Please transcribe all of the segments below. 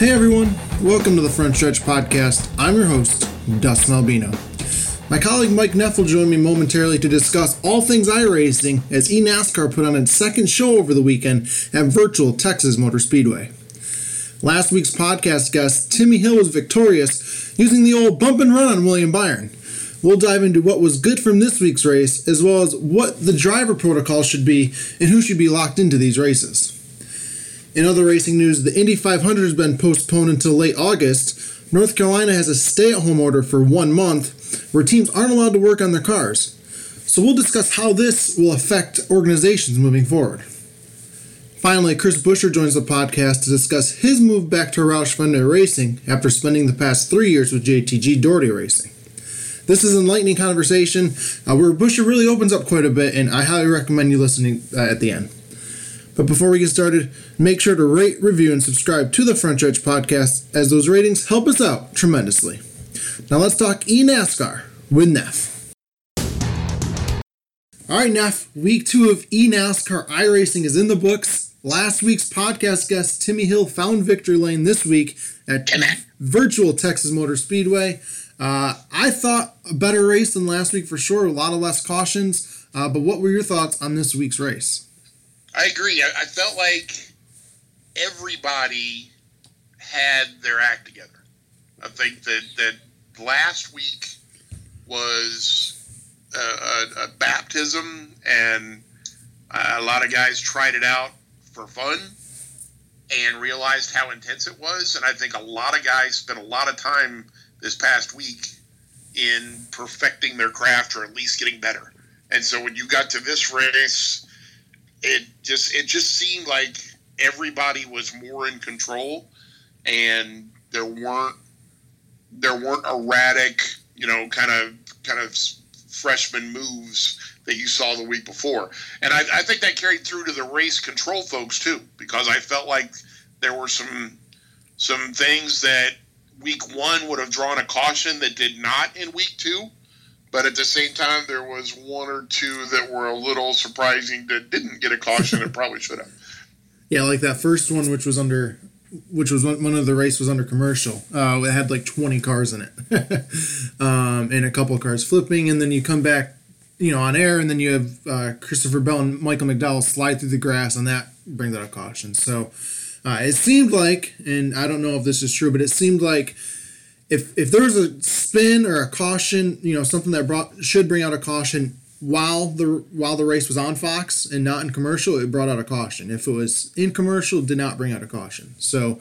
Hey everyone, welcome to the Front Stretch Podcast. I'm your host, Dustin Albino. My colleague Mike Neff will join me momentarily to discuss all things iRacing as eNASCAR put on its second show over the weekend at virtual Texas Motor Speedway. Last week's podcast guest, Timmy Hill, was victorious using the old bump and run on William Byron. We'll dive into what was good from this week's race, as well as what the driver protocol should be and who should be locked into these races. In other racing news, the Indy 500 has been postponed until late August. North Carolina has a stay-at-home order for 1 month, where teams aren't allowed to work on their cars. So we'll discuss how this will affect organizations moving forward. Finally, Chris Buescher joins the podcast to discuss his move back to Roush Fenway Racing after spending the past 3 years with JTG Doherty Racing. This is an enlightening conversation where Buescher really opens up quite a bit, and I highly recommend you listening at the end. But before we get started, make sure to rate, review, and subscribe to the Front Stretch Podcast, as those ratings help us out tremendously. Now let's talk eNASCAR with Neff. All right, Neff, week 2 of eNASCAR iRacing is in the books. Last week's podcast guest, Timmy Hill, found victory lane this week at virtual Texas Motor Speedway. I thought a better race than last week for sure, a lot of less cautions. But what were your thoughts on this week's race? I agree. I felt like everybody had their act together. I think that last week was a baptism, and a lot of guys tried it out for fun and realized how intense it was. And I think a lot of guys spent a lot of time this past week in perfecting their craft, or at least getting better. And so when you got to this race, it just seemed like everybody was more in control, and there weren't erratic, kind of freshman moves that you saw the week before. And I think that carried through to the race control folks too, because I felt like there were some things that week 1 would have drawn a caution that did not in week 2. But at the same time, there was 1 or 2 that were a little surprising that didn't get a caution and probably should have. Yeah, like that first one, which was one of the race was under commercial. It had like 20 cars in it, and a couple of cars flipping, and then you come back, on air, and then you have Christopher Bell and Michael McDowell slide through the grass, and that brings out a caution. So it seemed like, and I don't know if this is true, but it seemed like If there was a spin or a caution, something that should bring out a caution while the race was on Fox and not in commercial, it brought out a caution. If it was in commercial, it did not bring out a caution. So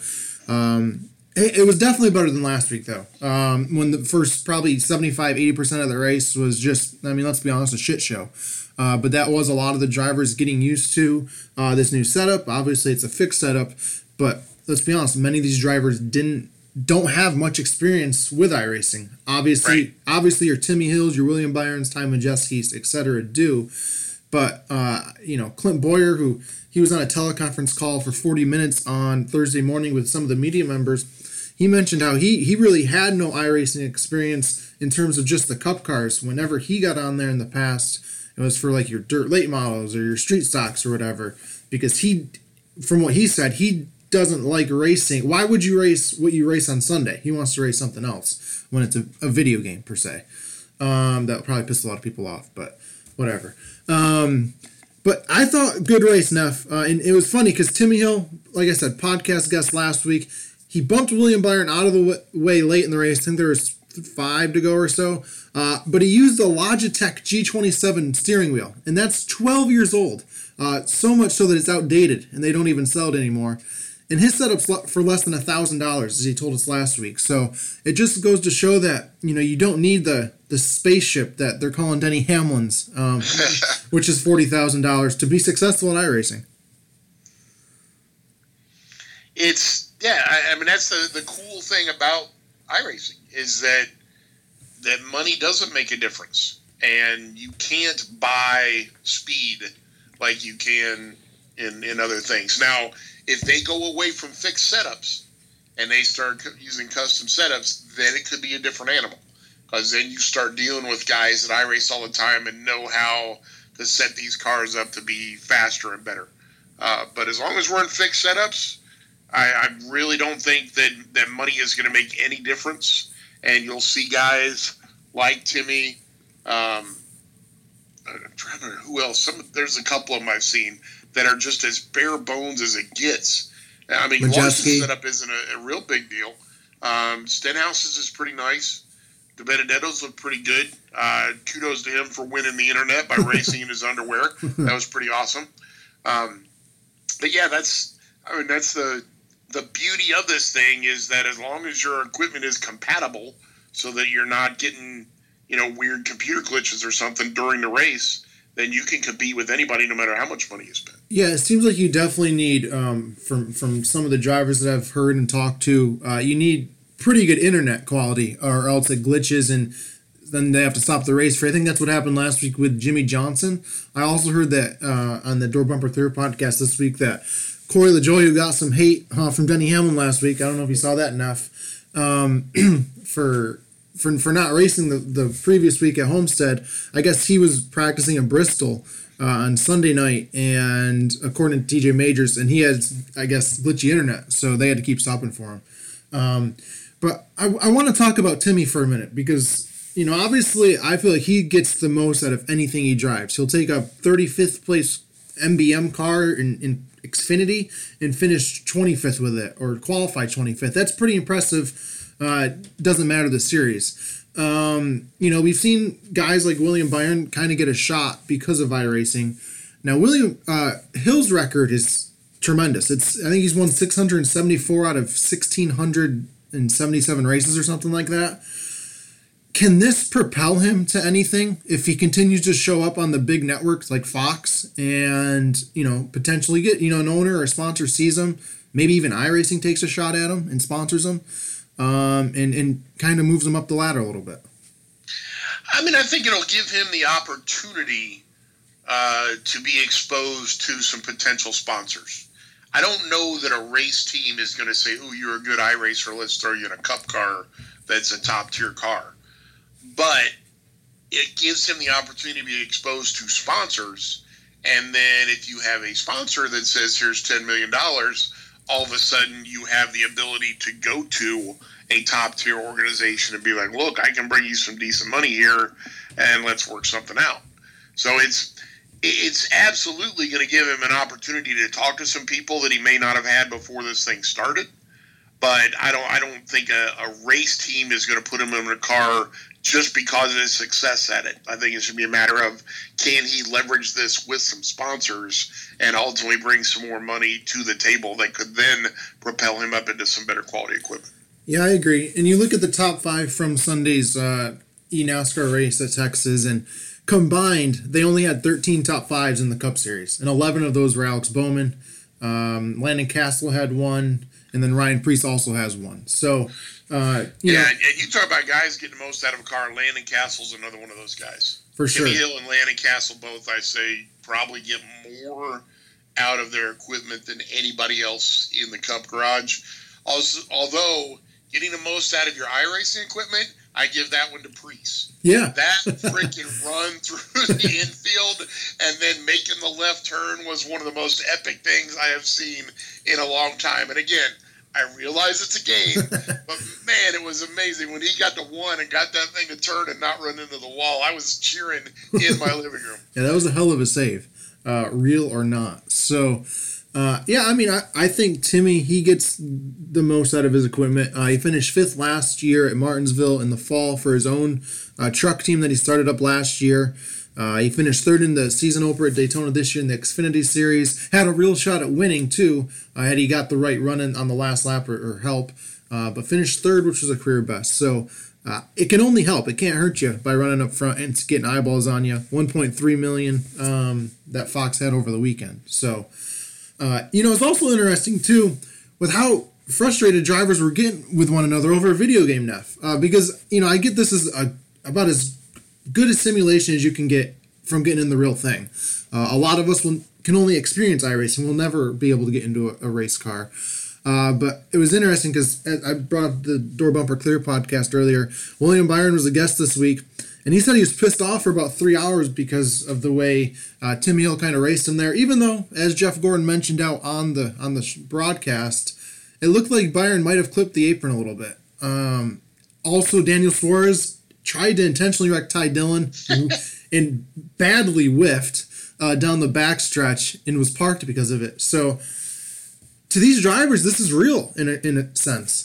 it was definitely better than last week, though. When the first probably 75-80% of the race was just, let's be honest, a shit show. But that was a lot of the drivers getting used to this new setup. Obviously, it's a fixed setup, but let's be honest, many of these drivers don't have much experience with iRacing. Obviously your Timmy Hills, your William Byrons, Ty Majeski's, etc. do. But, Clint Boyer, who he was on a teleconference call for 40 minutes on Thursday morning with some of the media members, he mentioned how he really had no iRacing experience in terms of just the cup cars. Whenever he got on there in the past, it was for like your dirt late models or your street stocks or whatever, because from what he said, he doesn't like racing. Why would you race what you race on Sunday? He wants to race something else when it's a video game, per se. That would probably piss a lot of people off, but whatever. But I thought good race, Neff. And it was funny because Timmy Hill, like I said, podcast guest last week, he bumped William Byron out of the way late in the race. I think there was 5 to go or so. But he used the Logitech G27 steering wheel, and that's 12 years old. So much so that it's outdated, and they don't even sell it anymore. And his setup's for less than $1,000, as he told us last week. So it just goes to show that, you don't need the spaceship that they're calling Denny Hamlin's, which is $40,000, to be successful in iRacing. That's the cool thing about iRacing is that money doesn't make a difference. And you can't buy speed like you can in other things. Now, if they go away from fixed setups and they start using custom setups, then it could be a different animal. Because then you start dealing with guys that iRace all the time and know how to set these cars up to be faster and better. But as long as we're in fixed setups, I really don't think that money is going to make any difference. And you'll see guys like Timmy. I'm trying to remember who else. There's a couple of them I've seen that are just as bare bones as it gets. I mean, Larson's setup isn't a real big deal. Stenhouse's is pretty nice. DiBenedetto's look pretty good. Kudos to him for winning the internet by racing in his underwear. That was pretty awesome. But yeah, that's the beauty of this thing is that as long as your equipment is compatible, so that you're not getting weird computer glitches or something during the race, then you can compete with anybody no matter how much money you spend. Yeah, it seems like you definitely need, from some of the drivers that I've heard and talked to, you need pretty good internet quality or else it glitches and then they have to stop the race. I think that's what happened last week with Jimmy Johnson. I also heard that on the Door Bumper Theory podcast this week that Corey LaJoie, who got some hate from Denny Hamlin last week, I don't know if you saw that enough, for not racing the previous week at Homestead. I guess he was practicing in Bristol on Sunday night, and according to TJ Majors, and he had, I guess, glitchy internet, so they had to keep stopping for him. But I want to talk about Timmy for a minute because, obviously I feel like he gets the most out of anything he drives. He'll take a 35th place MBM car in Xfinity and finish 25th with it or qualify 25th. That's pretty impressive. Doesn't matter the series. We've seen guys like William Byron kind of get a shot because of iRacing. Now, William Hill's record is tremendous. I think he's won 674 out of 1,677 races or something like that. Can this propel him to anything if he continues to show up on the big networks like Fox and, potentially get, an owner or a sponsor sees him, maybe even iRacing takes a shot at him and sponsors him, and kind of moves him up the ladder a little bit? I mean, I think it'll give him the opportunity to be exposed to some potential sponsors. I don't know that a race team is going to say, "Oh, you're a good iRacer, let's throw you in a cup car that's a top-tier car." But it gives him the opportunity to be exposed to sponsors. And then if you have a sponsor that says, here's $10 million, all of a sudden you have the ability to go to a top-tier organization and be like, look, I can bring you some decent money here, and let's work something out. So it's absolutely going to give him an opportunity to talk to some people that he may not have had before this thing started. But I don't think a race team is going to put him in a car just because of his success at it. I think it should be a matter of, can he leverage this with some sponsors and ultimately bring some more money to the table that could then propel him up into some better quality equipment. Yeah, I agree. And you look at the top five from Sunday's eNASCAR race at Texas, and combined, they only had 13 top fives in the Cup Series. And 11 of those were Alex Bowman. Landon Castle had one. And then Ryan Preece also has one. So, and you talk about guys getting the most out of a car. Landon Castle's another one of those guys. For sure. Timmy Hill and Landon Castle both, I say, probably get more out of their equipment than anybody else in the Cup garage. Also, although getting the most out of your iRacing equipment, I give that one to Preece. Yeah. That freaking run through the infield and then making the left turn was one of the most epic things I have seen in a long time. And again, I realize it's a game, but man, it was amazing. When he got to one and got that thing to turn and not run into the wall, I was cheering in my living room. Yeah, that was a hell of a save, real or not. So, I think Timmy, he gets the most out of his equipment. He finished 5th last year at Martinsville in the fall for his own truck team that he started up last year. He finished 3rd in the season opener at Daytona this year in the Xfinity Series. Had a real shot at winning, too, had he got the right run in on the last lap or help. But finished 3rd, which was a career best. So it can only help. It can't hurt you by running up front and getting eyeballs on you. $1.3 million that Fox had over the weekend. So, it's also interesting, too, with how frustrated drivers were getting with one another over a video game, Neff. Because, I get this as about as good a simulation as you can get from getting in the real thing. A lot of us can only experience iRacing. We'll never be able to get into a race car. But it was interesting because I brought up the Door Bumper Clear podcast earlier. William Byron was a guest this week, and he said he was pissed off for about 3 hours because of the way Timmy Hill kind of raced him there. Even though, as Jeff Gordon mentioned out on the broadcast, it looked like Byron might have clipped the apron a little bit. Also, Daniel Suarez tried to intentionally wreck Ty Dillon and badly whiffed down the backstretch and was parked because of it. So, to these drivers, this is real in a sense.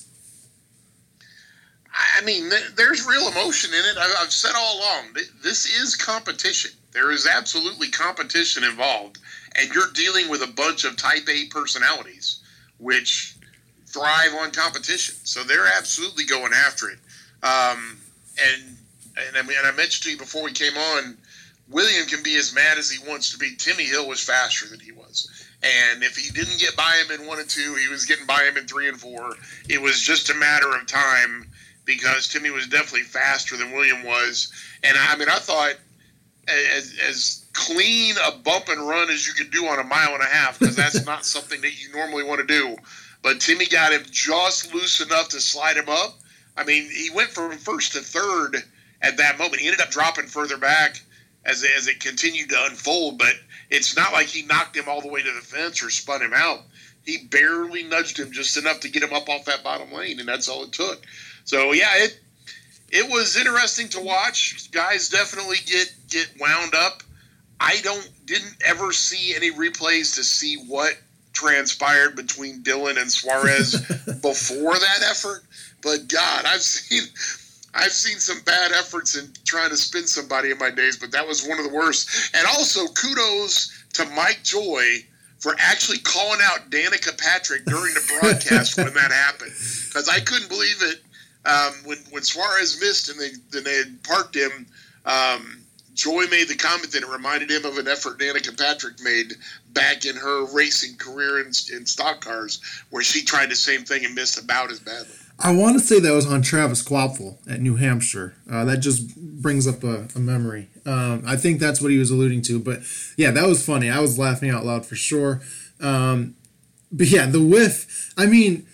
I mean, there's real emotion in it. I've said all along, this is competition. There is absolutely competition involved, and you're dealing with a bunch of Type A personalities, which thrive on competition. So they're absolutely going after it. And I mentioned to you before we came on, William can be as mad as he wants to be. Timmy Hill was faster than he was. And if he didn't get by him in 1 and 2, he was getting by him in 3 and 4. It was just a matter of time because Timmy was definitely faster than William was. And I mean, I thought as clean a bump and run as you could do on a 1.5 miles, because that's not something that you normally want to do. But Timmy got him just loose enough to slide him up. I mean, he went from first to third at that moment. He ended up dropping further back as it continued to unfold, but it's not like he knocked him all the way to the fence or spun him out. He barely nudged him just enough to get him up off that bottom lane, and that's all it took. So, yeah, it was interesting to watch. Guys definitely get wound up. I didn't ever see any replays to see what transpired between Dillon and Suarez before that effort. But God, I've seen some bad efforts in trying to spin somebody in my days, but that was one of the worst. And also, kudos to Mike Joy for actually calling out Danica Patrick during the broadcast when that happened, because I couldn't believe it. When Suarez missed and they had parked him, Joy made the comment that it reminded him of an effort Danica Patrick made back in her racing career in stock cars, where she tried the same thing and missed about as badly. I want to say that was on Travis Kvapil at New Hampshire. That just brings up a memory. I think that's what he was alluding to. But, yeah, that was funny. I was laughing out loud for sure. But, yeah, the whiff, I mean,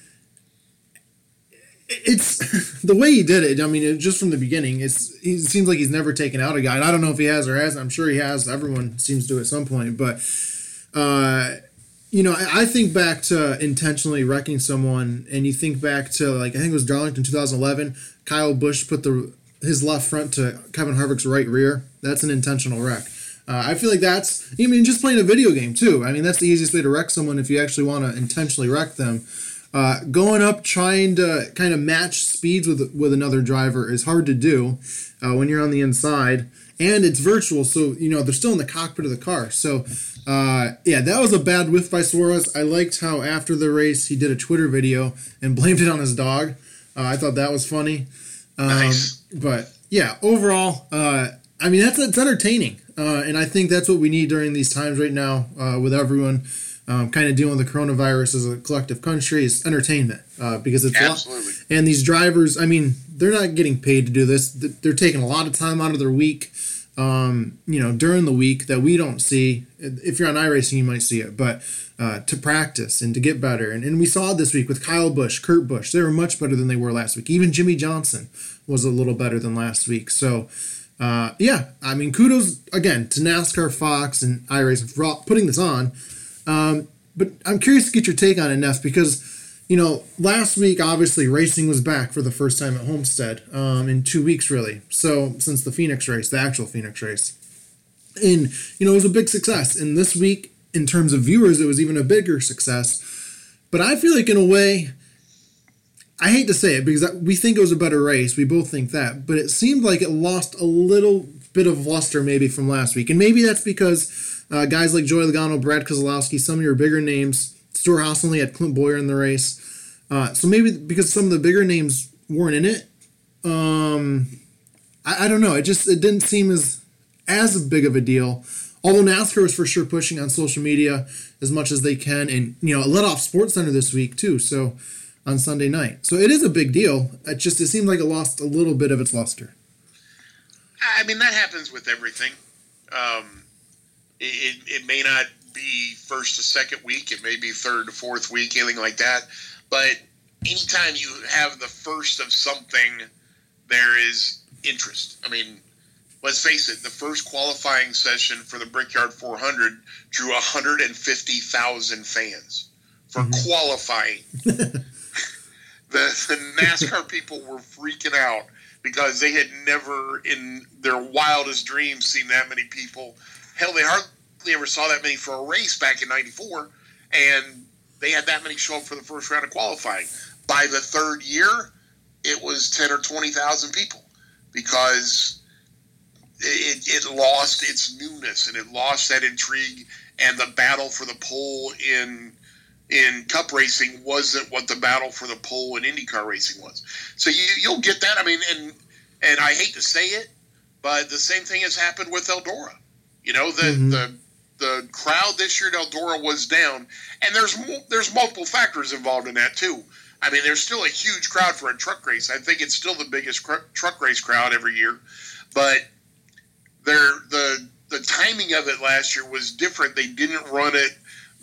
it's the way he did it. I mean, just from the beginning, it seems like he's never taken out a guy. And I don't know if he has or hasn't. I'm sure he has. Everyone seems to at some point. But, you know, I think back to intentionally wrecking someone, and you think back to, like, I think it was Darlington 2011. Kyle Busch put his left front to Kevin Harvick's right rear. That's an intentional wreck. I feel like that's, I mean, just playing a video game, too. I mean, that's the easiest way to wreck someone if you actually want to intentionally wreck them. Going up, trying to kind of match speeds with another driver is hard to do when you're on the inside. And it's virtual, so, you know, they're still in the cockpit of the car. So, yeah, that was a bad whiff by Suarez. I liked how after the race he did a Twitter video and blamed it on his dog. I thought that was funny. Nice. But, yeah, overall, I mean, it's entertaining. And I think that's what we need during these times right now with everyone kind of dealing with the coronavirus as a collective country is entertainment because it's absolutely. And these drivers, I mean, they're not getting paid to do this. They're taking a lot of time out of their week, you know, during the week that we don't see. If you're on iRacing, you might see it, but to practice and to get better. And we saw it this week with Kyle Busch, Kurt Busch. They were much better than they were last week. Even Jimmy Johnson was a little better than last week. So, yeah, I mean, kudos, again, to NASCAR, Fox, and iRacing for putting this on. But I'm curious to get your take on it, Neff, because, you know, last week, obviously, racing was back for the first time at Homestead in 2 weeks, really. So, since the Phoenix race, the actual Phoenix race. And, you know, it was a big success. And this week, in terms of viewers, it was even a bigger success. But I feel like, in a way, I hate to say it because we think it was a better race. We both think that. But it seemed like it lost a little bit of luster maybe from last week. And maybe that's because guys like Joey Logano, Brad Keselowski, some of your bigger names, Stuart Haas only had Clint Bowyer in the race. So maybe because some of the bigger names weren't in it. I don't know. It didn't seem as big of a deal. Although NASCAR was for sure pushing on social media as much as they can. And, you know, it let off SportsCenter this week too. So on Sunday night. So it is a big deal. It seemed like it lost a little bit of its luster. I mean, that happens with everything. It may not be first to second week. It may be third to fourth week, anything like that. But anytime you have the first of something, there is interest. I mean, let's face it, the first qualifying session for the Brickyard 400 drew 150,000 fans for qualifying. the NASCAR people were freaking out because they had never in their wildest dreams seen that many people. Hell, they hardly ever saw that many for a race back in '94, and they had that many show up for the first round of qualifying. By the third year, it was 10 or 20,000 people because it lost its newness and it lost that intrigue, and the battle for the pole in Cup racing wasn't what the battle for the pole in IndyCar racing was. So you'll get that. I mean, and I hate to say it, but the same thing has happened with Eldora. You know, the crowd this year at Eldora was down, and there's multiple factors involved in that too. I mean, there's still a huge crowd for a truck race. I think it's still the biggest truck race crowd every year, but the timing of it last year was different. They didn't run it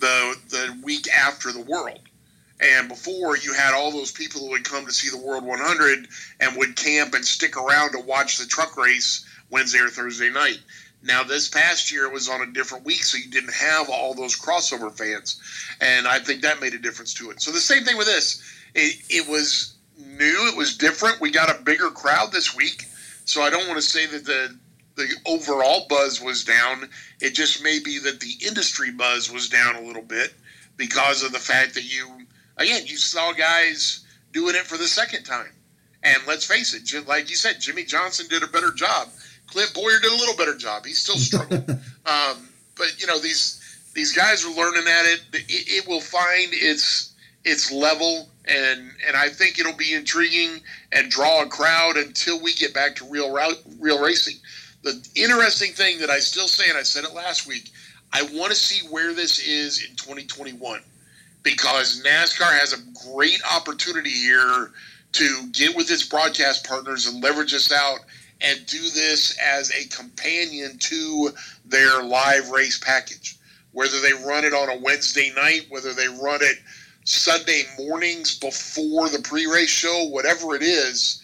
the week after the World. And before, you had all those people who would come to see the World 100 and would camp and stick around to watch the truck race Wednesday or Thursday night. Now, this past year, it was on a different week, so you didn't have all those crossover fans. And I think that made a difference to it. So the same thing with this. It was new. It was different. We got a bigger crowd this week. So I don't want to say that the overall buzz was down. It just may be that the industry buzz was down a little bit because of the fact that you saw guys doing it for the second time. And let's face it, like you said, Jimmy Johnson did a better job. Clint Boyer did a little better job. He still struggled. But, you know, these guys are learning at it. It will find its level, and I think it'll be intriguing and draw a crowd until we get back to real racing. The interesting thing that I still say, and I said it last week, I want to see where this is in 2021 because NASCAR has a great opportunity here to get with its broadcast partners and leverage this out and do this as a companion to their live race package. Whether they run it on a Wednesday night, whether they run it Sunday mornings before the pre-race show, whatever it is,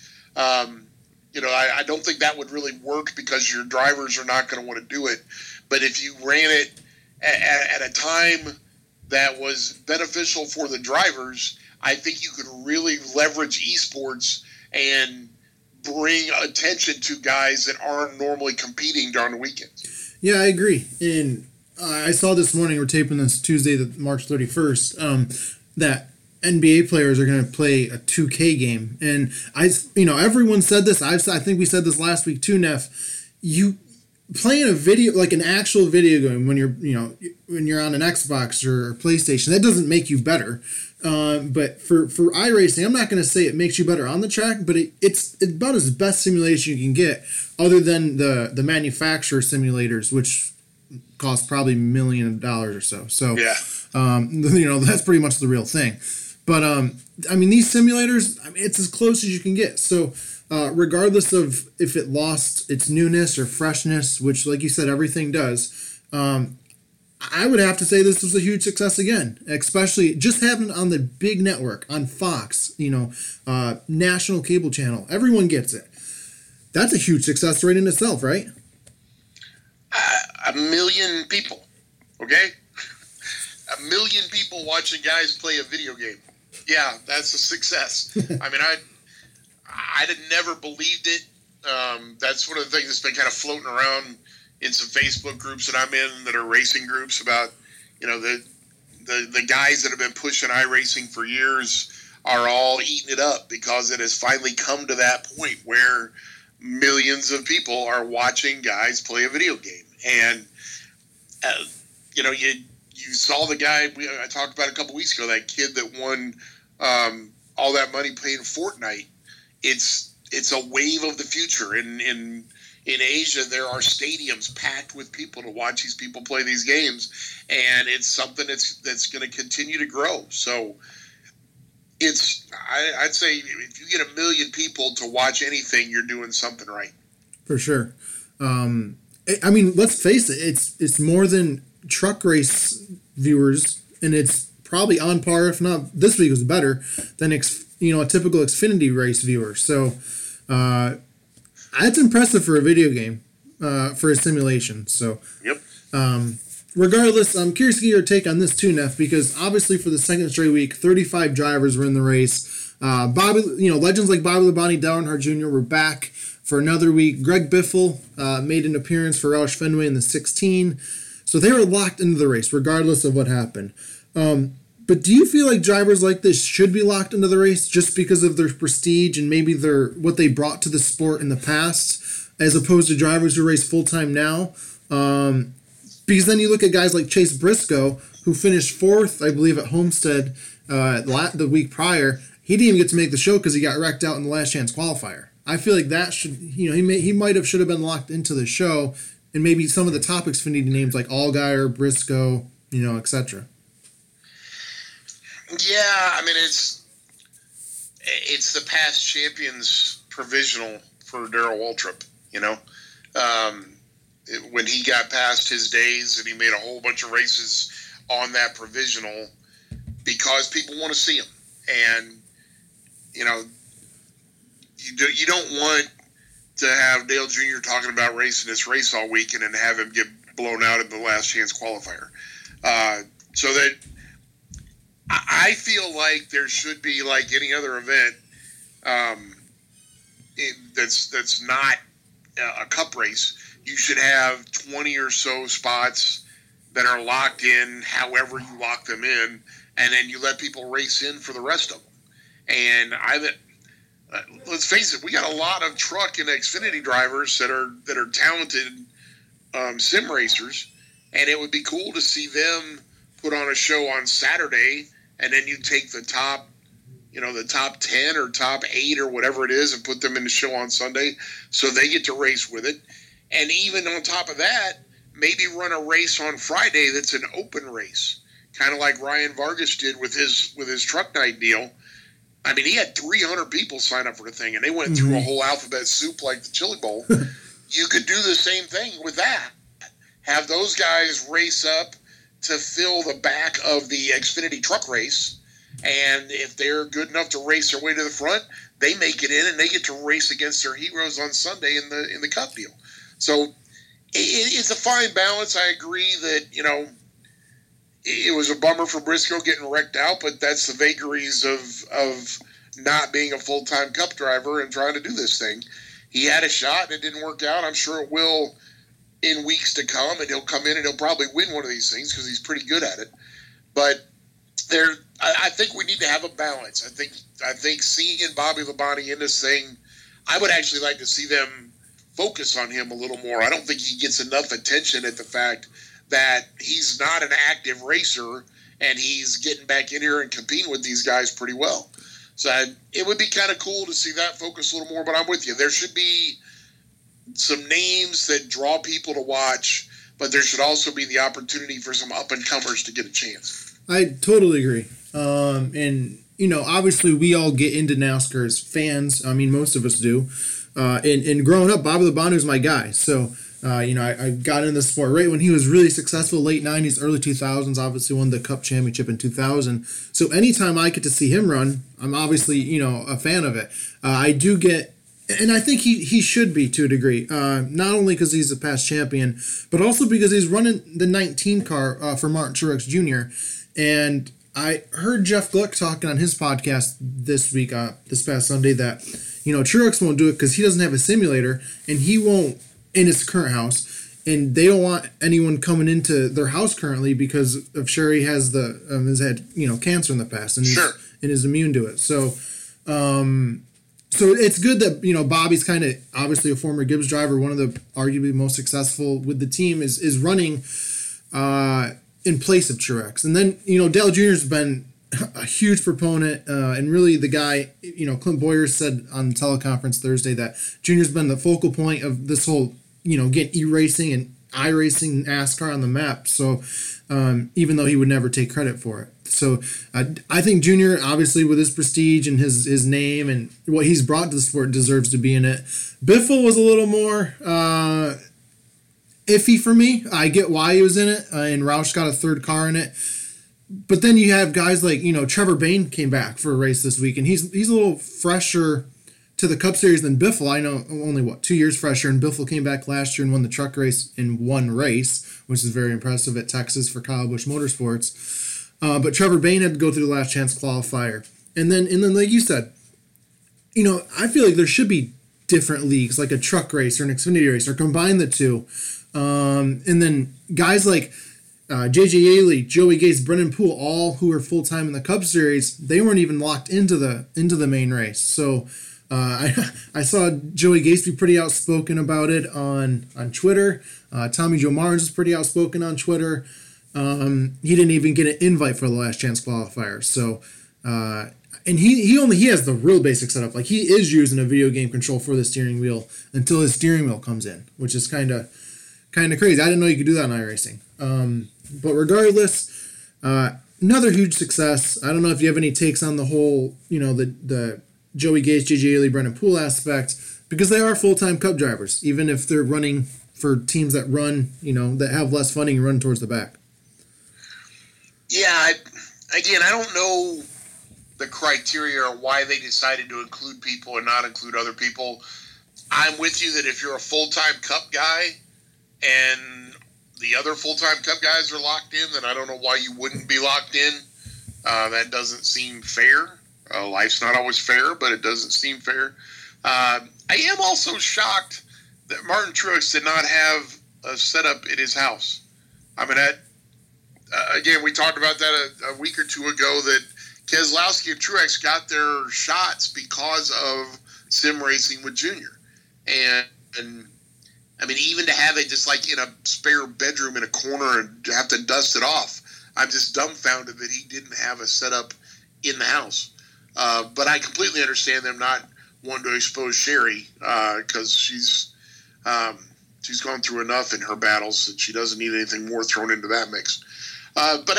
you know, I don't think that would really work because your drivers are not going to want to do it. But if you ran it at a time that was beneficial for the drivers, I think you could really leverage esports and bring attention to guys that aren't normally competing during the weekends. Yeah, I agree. And I saw this morning, we're taping this Tuesday, March 31st, that NBA players are going to play a 2K game. And everyone said this. I think we said this last week too, Neff. You playing a video, like an actual video game when you're on an Xbox or PlayStation, that doesn't make you better. But for iRacing, I'm not going to say it makes you better on the track, but it's about as best simulation you can get, other than the manufacturer simulators, which cost probably $1 million or so. So yeah, that's pretty much the real thing. But these simulators, it's as close as you can get. So regardless of if it lost its newness or freshness, which, like you said, everything does, I would have to say this was a huge success again, especially just having it on the big network, on Fox, national cable channel. Everyone gets it. That's a huge success rate in itself, right? 1 million people, okay? 1 million people watching guys play a video game. Yeah, that's a success. I'd have never believed it. That's one of the things that's been kind of floating around in some Facebook groups that I'm in that are racing groups about, the guys that have been pushing iRacing for years are all eating it up because it has finally come to that point where millions of people are watching guys play a video game. And, you saw the guy I talked about a couple weeks ago, that kid that won all that money playing Fortnite. It's a wave of the future. In Asia, there are stadiums packed with people to watch these people play these games, and it's something that's going to continue to grow. So I'd say if you get 1 million people to watch anything, you're doing something right. For sure. Let's face it, it's more than truck race viewers, and it's probably on par, if not this week was better than a typical Xfinity race viewer. So that's impressive for a video game, for a simulation. So yep. Regardless, I'm curious to get your take on this too, Neff, because obviously for the second straight week, 35 drivers were in the race. Legends like Bobby Labonte, Dale Earnhardt Jr. were back for another week. Greg Biffle made an appearance for Roush Fenway in the 16. So they were locked into the race, regardless of what happened. But do you feel like drivers like this should be locked into the race just because of their prestige and maybe what they brought to the sport in the past, as opposed to drivers who race full-time now? Because then you look at guys like Chase Briscoe, who finished 4th, I believe, at Homestead the week prior. He didn't even get to make the show because he got wrecked out in the last chance qualifier. I feel like that should, should have been locked into the show, and maybe some of the topics for needing names like Allgaier, Briscoe, etc. Yeah, I mean it's the past champions provisional for Darrell Waltrip. When he got past his days and he made a whole bunch of races on that provisional because people want to see him, and you don't want to have Dale Jr. talking about racing this race all week and then have him get blown out in the last chance qualifier. So that I feel like there should be, like any other event that's not a cup race, you should have 20 or so spots that are locked in however you lock them in, and then you let people race in for the rest of them. And let's face it, we got a lot of truck and Xfinity drivers that are talented sim racers, and it would be cool to see them put on a show on Saturday, and then you take the top 10 or top 8 or whatever it is and put them in the show on Sunday so they get to race with it. And even on top of that, maybe run a race on Friday that's an open race, kind of like Ryan Vargas did with his truck night deal. I mean, he had 300 people sign up for the thing, and they went through a whole alphabet soup like the Chili Bowl. You could do the same thing with that. Have those guys race up to fill the back of the Xfinity truck race, and if they're good enough to race their way to the front, they make it in, and they get to race against their heroes on Sunday in the Cup deal. So it's a fine balance. I agree that it was a bummer for Briscoe getting wrecked out, but that's the vagaries of not being a full-time Cup driver and trying to do this thing. He had a shot, and it didn't work out. I'm sure it will in weeks to come, and he'll come in and he'll probably win one of these things because he's pretty good at it. But I think we need to have a balance. I think seeing Bobby Labonte in this thing, I would actually like to see them focus on him a little more. I don't think he gets enough attention at the fact that he's not an active racer and he's getting back in here and competing with these guys pretty well. So it would be kind of cool to see that focus a little more, but I'm with you. There should be some names that draw people to watch, but there should also be the opportunity for some up-and-comers to get a chance. I totally agree. And, obviously we all get into NASCAR as fans. I mean, most of us do. And growing up, Bobby Labonte was my guy. So, I got into the sport right when he was really successful, late 90s, early 2000s, obviously won the Cup Championship in 2000. So anytime I get to see him run, I'm obviously, a fan of it. I do get, and I think he should be to a degree, not only because he's a past champion, but also because he's running the 19 car for Martin Truex Jr. And I heard Jeff Gluck talking on his podcast this week, this past Sunday, that, Truex won't do it because he doesn't have a simulator, and he won't in his current house, and they don't want anyone coming into their house currently because of Sherry has has had cancer in the past and is immune to it. So it's good that Bobby's kind of obviously a former Gibbs driver, one of the arguably most successful with the team, is running in place of Truex. And then Dale Jr.'s been a huge proponent, and really the guy, Clint Boyer said on the teleconference Thursday that Junior's been the focal point of this whole, getting e-racing and iRacing NASCAR on the map. So even though he would never take credit for it. So I think Junior, obviously with his prestige and his name and what he's brought to the sport, deserves to be in it. Biffle was a little more iffy for me. I get why he was in it, and Roush got a third car in it. But then you have guys like, Trevor Bayne came back for a race this week, and he's a little fresher to the Cup Series than Biffle. I know only, 2 years fresher, and Biffle came back last year and won the truck race in one race, which is very impressive at Texas for Kyle Busch Motorsports. But Trevor Bayne had to go through the last chance qualifier. And then like you said, I feel like there should be different leagues, like a truck race or an Xfinity race, or combine the two. And then guys like J.J. Yaley, Joey Gase, Brennan Poole, all who are full time in the Cup Series, they weren't even locked into the main race. So I saw Joey Gase be pretty outspoken about it on Twitter. Tommy Joe Martins is pretty outspoken on Twitter. He didn't even get an invite for the Last Chance qualifier. So and he has the real basic setup. Like, he is using a video game control for the steering wheel until his steering wheel comes in, which is kind of crazy. I didn't know you could do that in iRacing. But regardless, another huge success. I don't know if you have any takes on the whole, the Joey Gase, J.J. Yaley, Brennan Poole aspect, because they are full-time Cup drivers, even if they're running for teams that run, that have less funding and run towards the back. Yeah, I don't know the criteria or why they decided to include people and not include other people. I'm with you that if you're a full-time Cup guy and the other full-time Cup guys are locked in, then I don't know why you wouldn't be locked in. That doesn't seem fair. Life's not always fair, but it doesn't seem fair. I am also shocked that Martin Truex did not have a setup in his house. I mean, again, we talked about that a week or two ago, that Keselowski and Truex got their shots because of sim racing with Junior. And I mean, even to have it just like in a spare bedroom in a corner and have to dust it off, I'm just dumbfounded that he didn't have a setup in the house. But I completely understand them not wanting to expose Sherry because she's gone through enough in her battles that she doesn't need anything more thrown into that mix. But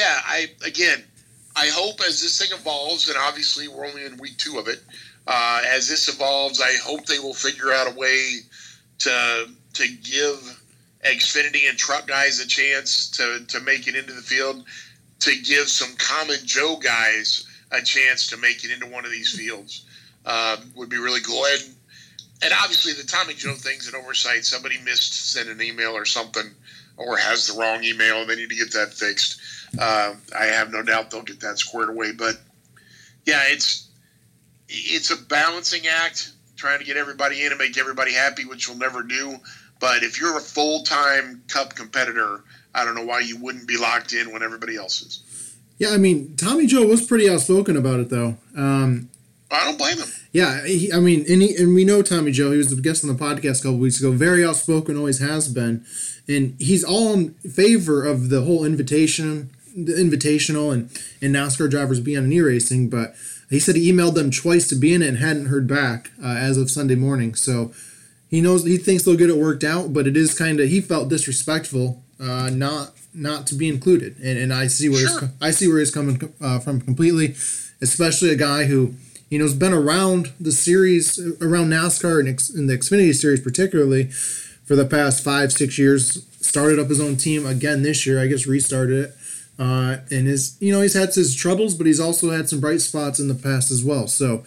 I hope as this thing evolves, and obviously we're only in week 2 of it, as this evolves, I hope they will figure out a way to give Xfinity and truck guys a chance to make it into the field, to give some common Joe guys a chance to make it into one of these fields. Would be really cool. And obviously the Tommy Joe thing's an oversight. Somebody missed send an email or something, or has the wrong email, and they need to get that fixed. I have no doubt they'll get that squared away. But yeah, it's a balancing act, trying to get everybody in and make everybody happy, which we'll never do. But if you're a full-time Cup competitor, I don't know why you wouldn't be locked in when everybody else is. Yeah, I mean, Tommy Joe was pretty outspoken about it, though. I don't blame him. Yeah, and we know Tommy Joe. He was the guest on the podcast a couple weeks ago. Very outspoken, always has been. And he's all in favor of the whole invitational and NASCAR drivers being on e-racing, but he said he emailed them twice to be in it and hadn't heard back as of Sunday morning. So he thinks they'll get it worked out, but it is he felt disrespectful not to be included, and I see where he's coming from completely, especially a guy who has been around the series, around NASCAR and in the Xfinity series particularly for the past 5-6 years. Started up his own team again this year, I guess restarted it, and he's had his troubles, but he's also had some bright spots in the past as well. So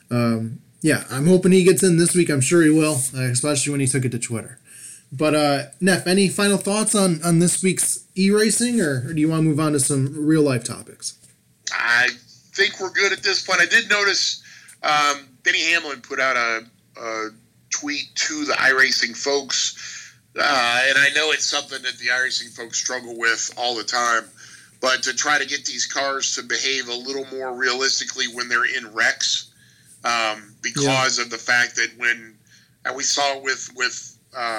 yeah, I'm hoping he gets in this week. I'm sure he will, especially when he took it to Twitter. But, Neff, any final thoughts on this week's e-racing, or do you want to move on to some real-life topics? I think we're good at this point. I did notice Denny Hamlin put out a tweet to the iRacing folks, and I know it's something that the iRacing folks struggle with all the time, but to try to get these cars to behave a little more realistically when they're in wrecks, because of the fact that and we saw it with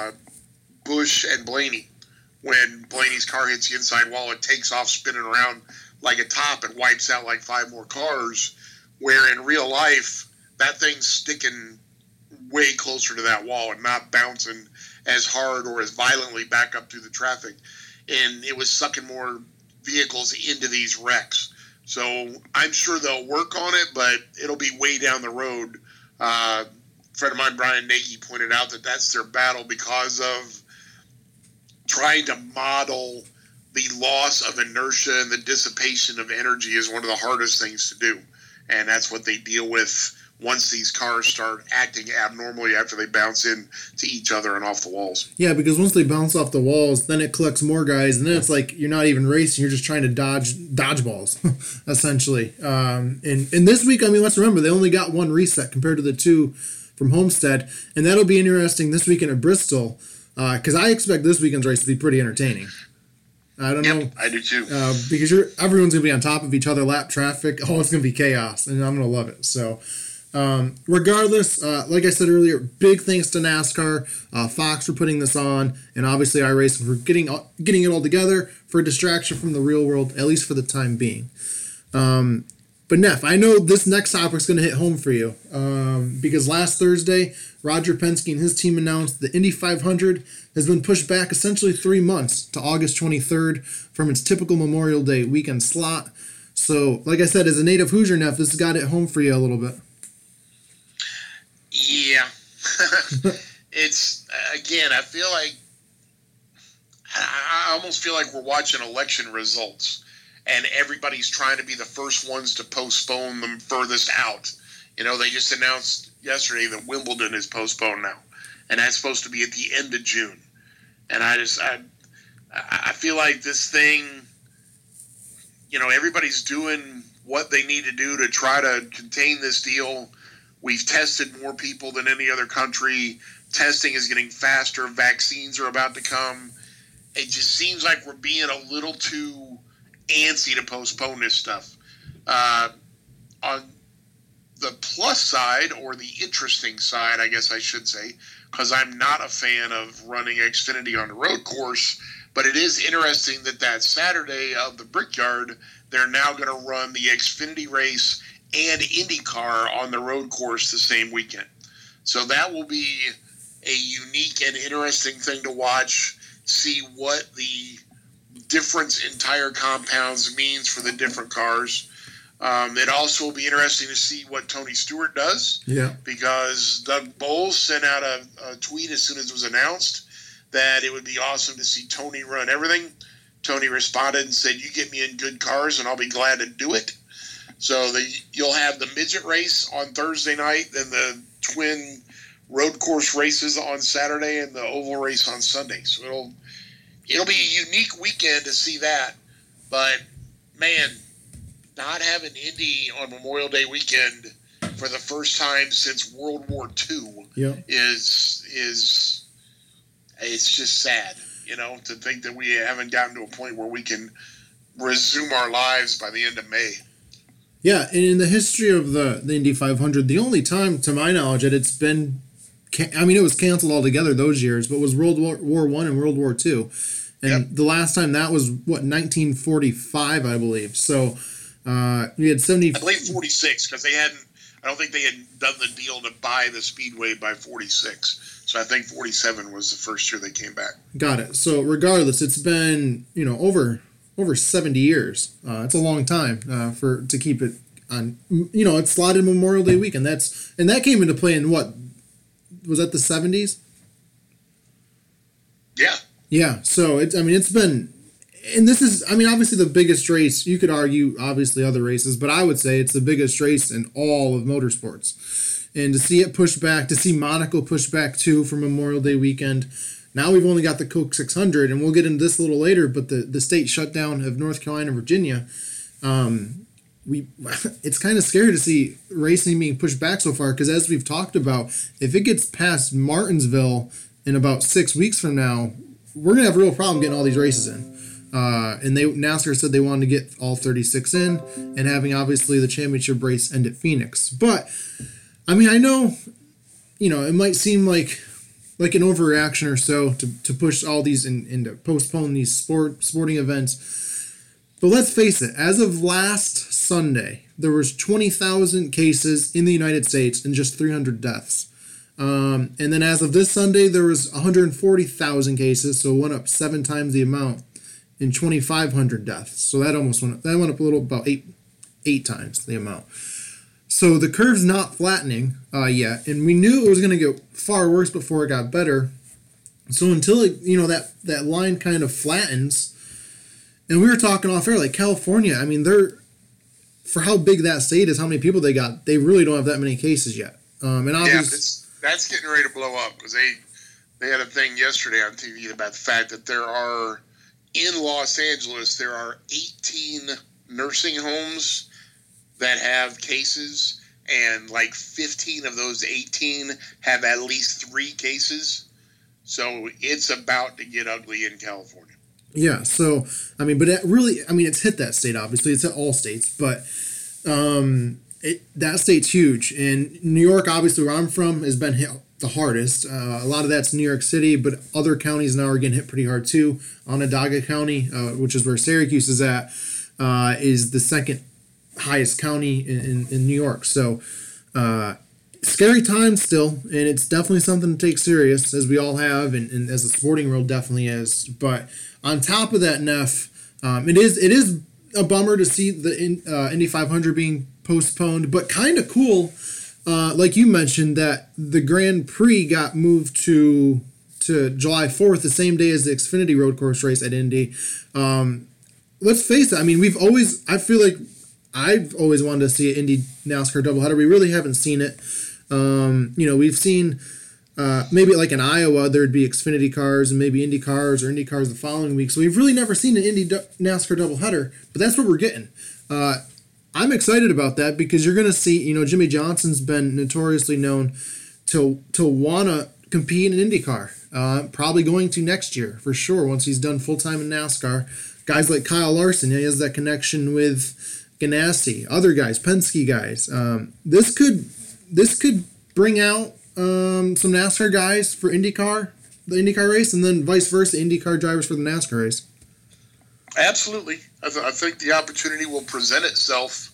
Busch and Blaney, when Blaney's car hits the inside wall, it takes off spinning around like a top and wipes out like 5 more cars, where in real life, that thing's sticking way closer to that wall and not bouncing as hard or as violently back up through the traffic. And it was sucking more vehicles into these wrecks. So I'm sure they'll work on it, but it'll be way down the road. A friend of mine, Brian Nagy, pointed out that that's their battle because of trying to model the loss of inertia and the dissipation of energy is one of the hardest things to do. And that's what they deal with once these cars start acting abnormally after they bounce in to each other and off the walls. Yeah, because once they bounce off the walls, then it collects more guys, and then it's like you're not even racing; you're just trying to dodge balls, essentially. And this week, I mean, let's remember they only got one reset compared to the two from Homestead, and that'll be interesting this weekend at Bristol, because I expect this weekend's race to be pretty entertaining. I don't know. I do too. Because everyone's gonna be on top of each other, lap traffic. Oh, it's gonna be chaos, and I'm gonna love it. So. Regardless, like I said earlier, big thanks to NASCAR, Fox for putting this on, and obviously iRacing for getting it all together for a distraction from the real world, at least for the time being. But Neff, I know this next topic's going to hit home for you, because last Thursday, Roger Penske and his team announced the Indy 500 has been pushed back essentially 3 months to August 23rd from its typical Memorial Day weekend slot. So, like I said, as a native Hoosier, Neff, this has got it home for you a little bit. Yeah. It's, again, I feel like, I almost feel like we're watching election results and everybody's trying to be the first ones to postpone them furthest out. You know, they just announced yesterday that Wimbledon is postponed now, and that's supposed to be at the end of June. And I feel like this thing, you know, everybody's doing what they need to do to try to contain this deal. We've tested more people than any other country. Testing is getting faster. Vaccines are about to come. It just seems like we're being a little too antsy to postpone this stuff. On the plus side, or the interesting side, I guess I should say, because I'm not a fan of running Xfinity on the road course, but it is interesting that Saturday of the Brickyard, they're now going to run the Xfinity race and IndyCar on the road course the same weekend. So that will be a unique and interesting thing to watch, see what the difference in tire compounds means for the different cars. It also will be interesting to see what Tony Stewart does. Yeah. Because Doug Bowles sent out a tweet as soon as it was announced that it would be awesome to see Tony run everything. Tony responded and said, "You get me in good cars and I'll be glad to do it." So you'll have the midget race on Thursday night, then the twin road course races on Saturday, and the oval race on Sunday. So it'll be a unique weekend to see that. But man, not having Indy on Memorial Day weekend for the first time since World War II is it's just sad, you know, to think that we haven't gotten to a point where we can resume our lives by the end of May. Yeah, and in the history of the Indy 500, the only time, to my knowledge, that it's been, I mean, it was canceled altogether those years, but was World War I and World War II. And the last time that was, 1945, I believe. So we had 70. I believe 46, because I don't think they had done the deal to buy the Speedway by 46. So I think 47 was the first year they came back. Got it. So regardless, it's been, over 70 years. It's a long time to keep it on. It's slotted Memorial Day weekend. That came into play in what was that, the 70s? Yeah. Yeah. So it's been, and this is, obviously the biggest race. You could argue obviously other races, but I would say it's the biggest race in all of motorsports. And to see it pushed back, to see Monaco pushed back too for Memorial Day weekend. Now we've only got the Coke 600, and we'll get into this a little later, but the state shutdown of North Carolina and Virginia, it's kind of scary to see racing being pushed back so far, because as we've talked about, if it gets past Martinsville in about 6 weeks from now, we're going to have a real problem getting all these races in. And NASCAR said they wanted to get all 36 in, and having obviously the championship race end at Phoenix. But, I know, it might seem like an overreaction or so to push all these and to postpone these sporting events. But let's face it, as of last Sunday, there was 20,000 cases in the United States and just 300 deaths. And then as of this Sunday, there was 140,000 cases, so it went up 7 times the amount, and 2,500 deaths. So that went up a little, about eight times the amount. So the curve's not flattening yet, and we knew it was going to get far worse before it got better. So until that line kind of flattens, and we were talking off air, like California, for how big that state is, how many people they got, they really don't have that many cases yet. And obviously, that's getting ready to blow up because they had a thing yesterday on TV about the fact that there are in Los Angeles there are 18 nursing homes that have cases, and like 15 of those 18 have at least 3 cases. So it's about to get ugly in California. Yeah. So I mean, but it really, I mean, it's hit that state. Obviously, it's hit all states, but that state's huge. And New York, obviously, where I'm from, has been hit the hardest. A lot of that's New York City, but other counties now are getting hit pretty hard too. Onondaga County, which is where Syracuse is at, is the second highest county in New York. So scary times still, and it's definitely something to take serious, as we all have, and as the sporting world definitely is. But on top of that, Neff, it is a bummer to see the Indy 500 being postponed, but kind of cool. Like you mentioned, that the Grand Prix got moved to July 4th, the same day as the Xfinity Road Course race at Indy. Let's face it. I mean, I feel like I've always wanted to see an Indy NASCAR doubleheader. We really haven't seen it. We've seen maybe like in Iowa, there'd be Xfinity cars and maybe Indy cars or Indy cars the following week. So we've really never seen an Indy NASCAR doubleheader, but that's what we're getting. I'm excited about that because you're going to see, Jimmy Johnson's been notoriously known to want to compete in IndyCar. Probably going to next year for sure once he's done full-time in NASCAR. Guys like Kyle Larson, he has that connection with Ganassi, other guys, Penske guys. This could bring out some NASCAR guys for IndyCar, the IndyCar race, and then vice versa, IndyCar drivers for the NASCAR race. Absolutely. I think the opportunity will present itself.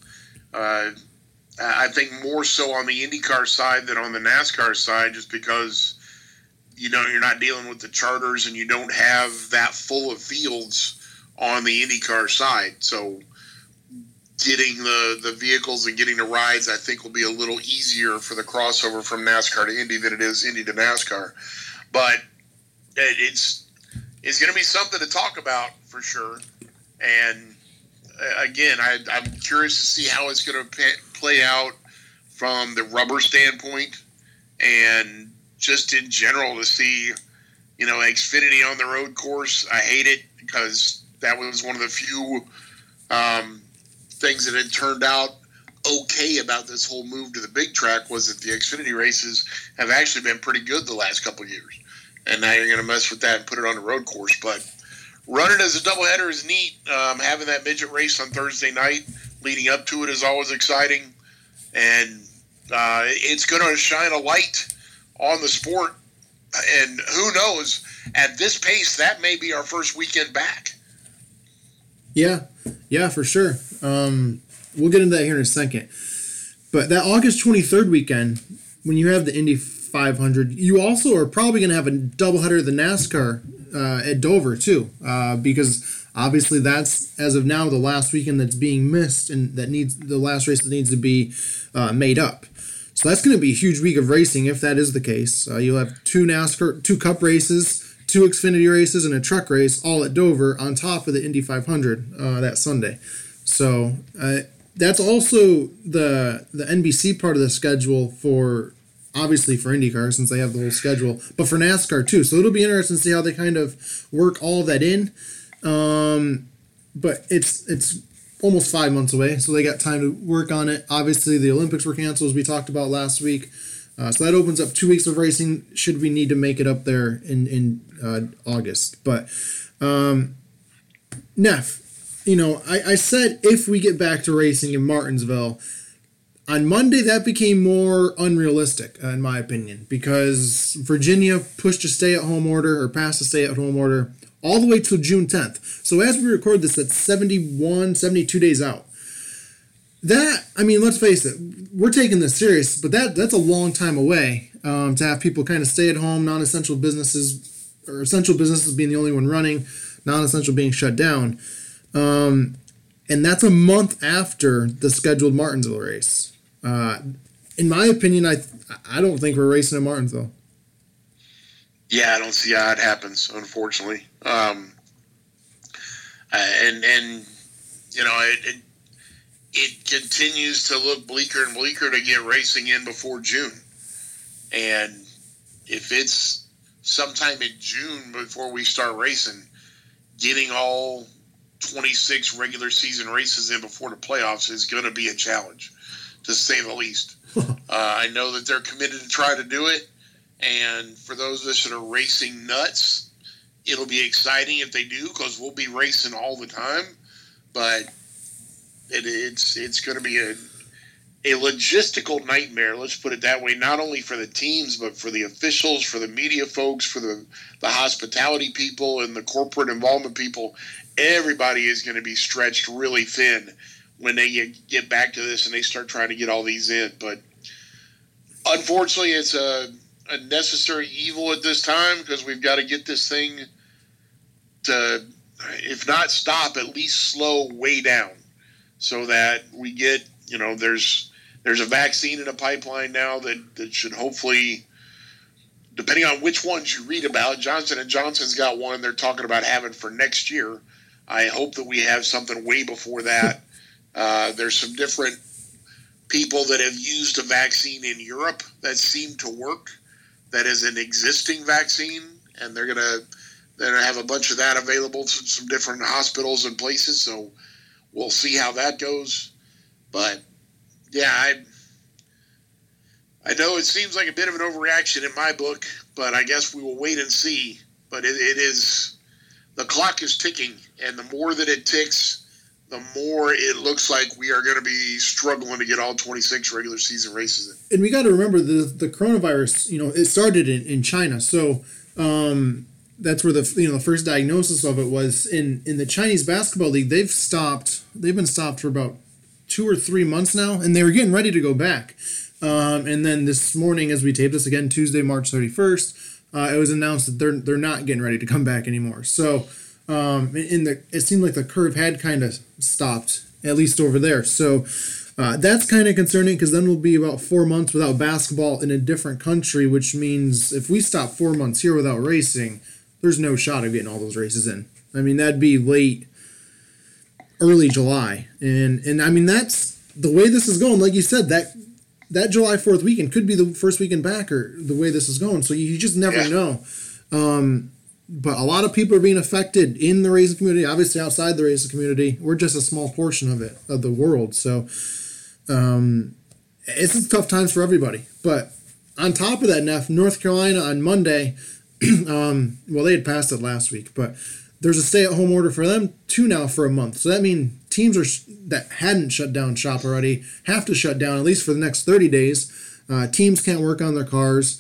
I think more so on the IndyCar side than on the NASCAR side, just because you're not dealing with the charters and you don't have that full of fields on the IndyCar side. So getting the vehicles and getting the rides, I think, will be a little easier for the crossover from NASCAR to Indy than it is Indy to NASCAR. But it's going to be something to talk about for sure. And again, I'm curious to see how it's going to play out from the rubber standpoint, and just in general to see, Xfinity on the road course. I hate it because that was one of the few things that had turned out okay about this whole move to the big track, was that the Xfinity races have actually been pretty good the last couple of years. And now you're going to mess with that and put it on the road course. But running as a doubleheader is neat. Having that midget race on Thursday night leading up to it is always exciting. And it's going to shine a light on the sport. And who knows, at this pace, that may be our first weekend back. Yeah, for sure. We'll get into that here in a second. But that August 23rd weekend, when you have the Indy 500, you also are probably going to have a doubleheader of the NASCAR at Dover too, because obviously that's, as of now, the last weekend that's being missed, and that needs the last race that needs to be made up. So that's going to be a huge week of racing if that is the case. You'll have two Cup races, 2 Xfinity races, and a truck race all at Dover on top of the Indy 500 that Sunday. So that's also the NBC part of the schedule for, obviously, for IndyCar, since they have the whole schedule, but for NASCAR too. So it'll be interesting to see how they kind of work all of that in. But it's almost 5 months away, so they got time to work on it. Obviously, the Olympics were canceled, as we talked about last week. So that opens up 2 weeks of racing, should we need to make it up there in August. But Neff, I said if we get back to racing in Martinsville, on Monday that became more unrealistic, in my opinion, because Virginia pushed a stay-at-home order, or passed a stay-at-home order, all the way till June 10th. So as we record this, that's 72 days out. That, I mean, let's face it, we're taking this serious, but that's a long time away to have people kind of stay at home, non-essential businesses, or essential businesses being the only one running, non-essential being shut down. And that's a month after the scheduled Martinsville race. In my opinion, I don't think we're racing in Martinsville. Yeah, I don't see how it happens, unfortunately. it continues to look bleaker and bleaker to get racing in before June. And if it's sometime in June before we start racing, getting all 26 regular season races in before the playoffs is going to be a challenge, to say the least. I know that they're committed to try to do it. And for those of us that are racing nuts, it'll be exciting if they do, because we'll be racing all the time. But it's going to be a logistical nightmare, let's put it that way, not only for the teams, but for the officials, for the media folks, for the hospitality people and the corporate involvement people. Everybody is going to be stretched really thin when they get back to this and they start trying to get all these in. But unfortunately, it's a necessary evil at this time, because we've got to get this thing to, if not stop, at least slow way down, so that we get, there's a vaccine in a pipeline now that should hopefully, depending on which ones you read about, Johnson & Johnson's got one they're talking about having for next year. I hope that we have something way before that. There's some different people that have used a vaccine in Europe that seem to work, that is an existing vaccine, and they're gonna have a bunch of that available to some different hospitals and places. So we'll see how that goes. But yeah, I know it seems like a bit of an overreaction in my book, but I guess we will wait and see. But it is, the clock is ticking, and the more that it ticks, the more it looks like we are going to be struggling to get all 26 regular season races in. And we got to remember the coronavirus, it started in China. So that's where the first diagnosis of it was. In the Chinese basketball league, they've been stopped for about 2 or 3 months now, and they were getting ready to go back. And then this morning, as we tape this again, Tuesday, March 31st, it was announced that they're not getting ready to come back anymore. So it seemed like the curve had kind of stopped, at least over there. So that's kind of concerning, because then we'll be about 4 months without basketball in a different country, which means if we stop 4 months here without racing, there's no shot of getting all those races in. I mean, that'd be early July. And I mean, that's the way this is going. Like you said, that July 4th weekend could be the first weekend back, or the way this is going. So you just never know. But a lot of people are being affected in the racing community, obviously outside the racing community. We're just a small portion of it, of the world. So it's tough times for everybody. But on top of that, Neff, North Carolina on Monday, well, they had passed it last week, but there's a stay-at-home order for them too now for a month. So that means teams that hadn't shut down shop already have to shut down at least for the next 30 days. Teams can't work on their cars.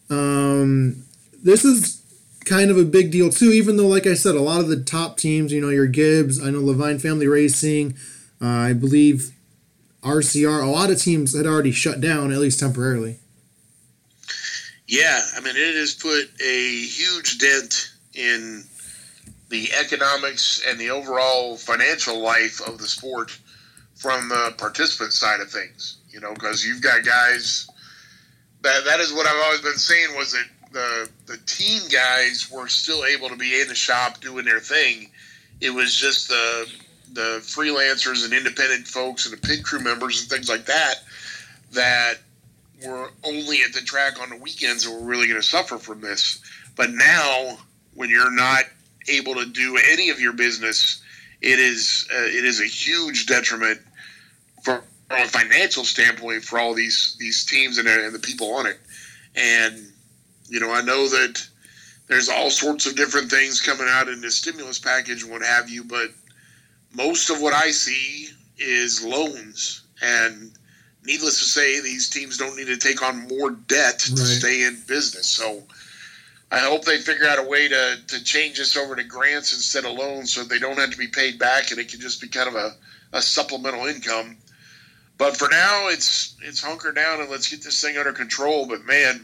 This is kind of a big deal too, even though, like I said, a lot of the top teams, your Gibbs, I know Levine Family Racing, I believe RCR, a lot of teams had already shut down, at least temporarily. Yeah, I mean, it has put a huge dent in the economics and the overall financial life of the sport from the participant side of things, because you've got guys, that is what I've always been saying, was that the team guys were still able to be in the shop doing their thing. It was just the freelancers and independent folks and the pit crew members and things like that were only at the track on the weekends that were really going to suffer from this. But now, when you're not able to do any of your business, it is a huge detriment from a financial standpoint for all these teams and the people on it. And I know that there's all sorts of different things coming out in the stimulus package and what have you, but most of what I see is loans. And needless to say, these teams don't need to take on more debt to stay in business. So I hope they figure out a way to change this over to grants instead of loans, so they don't have to be paid back and it can just be kind of a supplemental income. But for now, it's hunker down and let's get this thing under control. But man,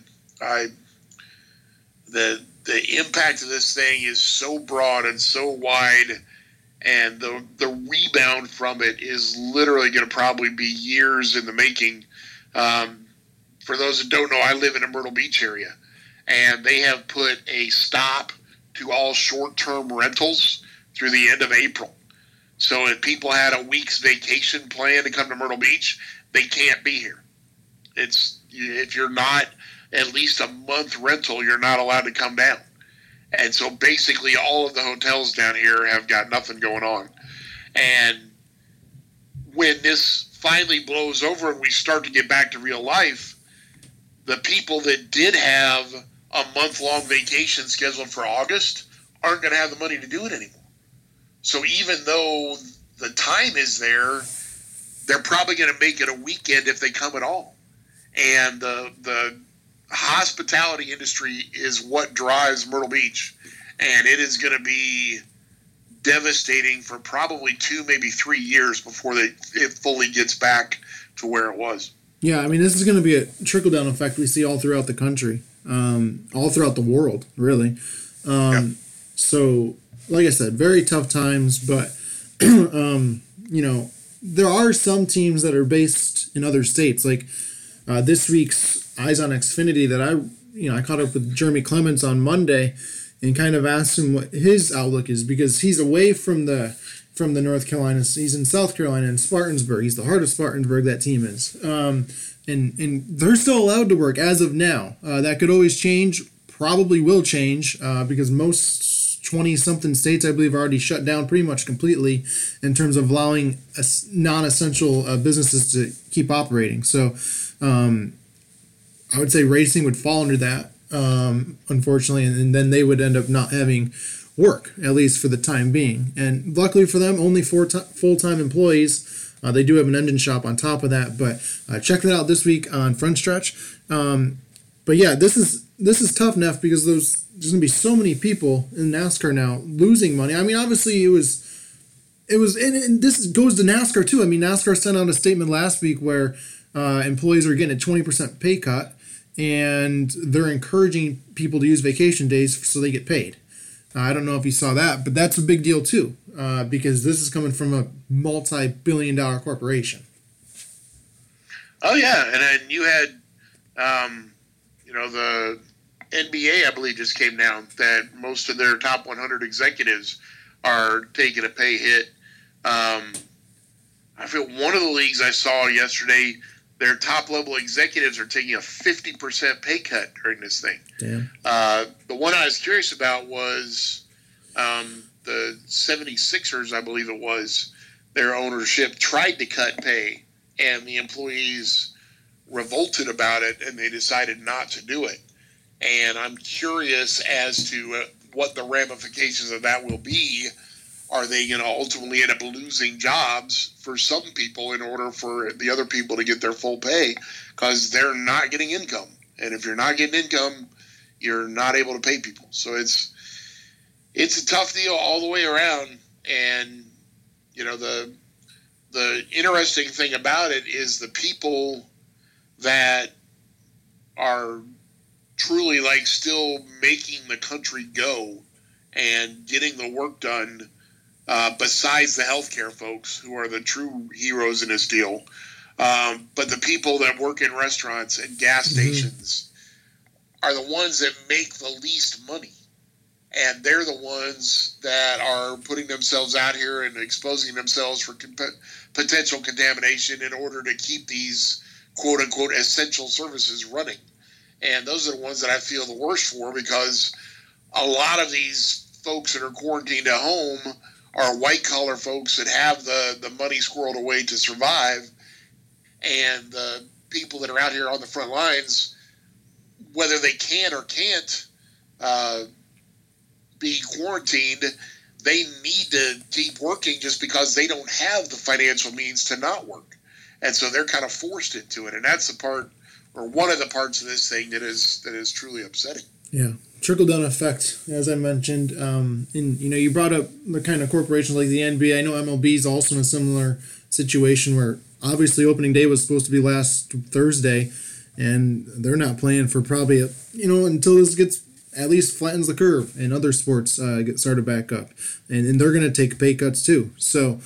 the impact of this thing is so broad and so wide, and the rebound from it is literally going to probably be years in the making. For those that don't know, I live in the Myrtle Beach area, and they have put a stop to all short-term rentals through the end of April. So if people had a week's vacation plan to come to Myrtle Beach, they can't be here. It's if you're not at least a month rental, you're not allowed to come down. And so basically all of the hotels down here have got nothing going on. And when this finally blows over and we start to get back to real life, the people that did have a month-long vacation scheduled for August aren't going to have the money to do it anymore. So even though the time is there, they're probably going to make it a weekend if they come at all. And the hospitality industry is what drives Myrtle Beach, and it is going to be devastating for probably 2, maybe 3 years before it fully gets back to where it was. Yeah, I mean, this is going to be a trickle-down effect we see all throughout the country, all throughout the world, really. So, like I said, very tough times, but, there are some teams that are based in other states. Like this week's Eyes on Xfinity that I caught up with Jeremy Clements on Monday and kind of asked him what his outlook is, because he's away from the North Carolina. He's in South Carolina in Spartanburg. He's the heart of Spartanburg, that team is. And they're still allowed to work as of now. That could always change, probably will change, because most 20-something states, I believe, are already shut down pretty much completely in terms of allowing non-essential businesses to keep operating. So I would say racing would fall under that, unfortunately, and then they would end up not having work, at least for the time being. And luckily for them, only 4 full-time employees. They do have an engine shop on top of that, but check that out this week on Front Stretch. But yeah, this is tough, Neff, because there's going to be so many people in NASCAR now losing money. I mean, obviously it was, and this goes to NASCAR too. I mean, NASCAR sent out a statement last week where employees are getting a 20% pay cut, and they're encouraging people to use vacation days so they get paid. I don't know if you saw that, but that's a big deal too, because this is coming from a multi-billion-dollar corporation. Oh yeah, and then you had, the NBA, I believe, just came down that most of their top 100 executives are taking a pay hit. I feel one of the leagues I saw yesterday, their top-level executives are taking a 50% pay cut during this thing. Damn. The one I was curious about was the 76ers, I believe it was. Their ownership tried to cut pay, and the employees revolted about it, and they decided not to do it. And I'm curious as to what the ramifications of that will be. Are they going to ultimately end up losing jobs for some people in order for the other people to get their full pay, because they're not getting income? And if you're not getting income, you're not able to pay people. So it's a tough deal all the way around. And the interesting thing about it is the people that are truly still making the country go and getting the work done, besides the healthcare folks who are the true heroes in this deal. But the people that work in restaurants and gas stations are the ones that make the least money. And they're the ones that are putting themselves out here and exposing themselves for potential contamination in order to keep these quote-unquote essential services running. And those are the ones that I feel the worst for, because a lot of these folks that are quarantined at home are white-collar folks that have the money squirreled away to survive. And the people that are out here on the front lines, whether they can or can't be quarantined, they need to keep working just because they don't have the financial means to not work. And so they're kind of forced into it. And that's the part, or one of the parts of this thing that is truly upsetting. Yeah. Trickle-down effect, as I mentioned. You brought up the kind of corporations like the NBA. I know MLB is also in a similar situation where obviously opening day was supposed to be last Thursday, and they're not playing for probably, until this gets at least flattens the curve and other sports get started back up. And they're going to take pay cuts too. So,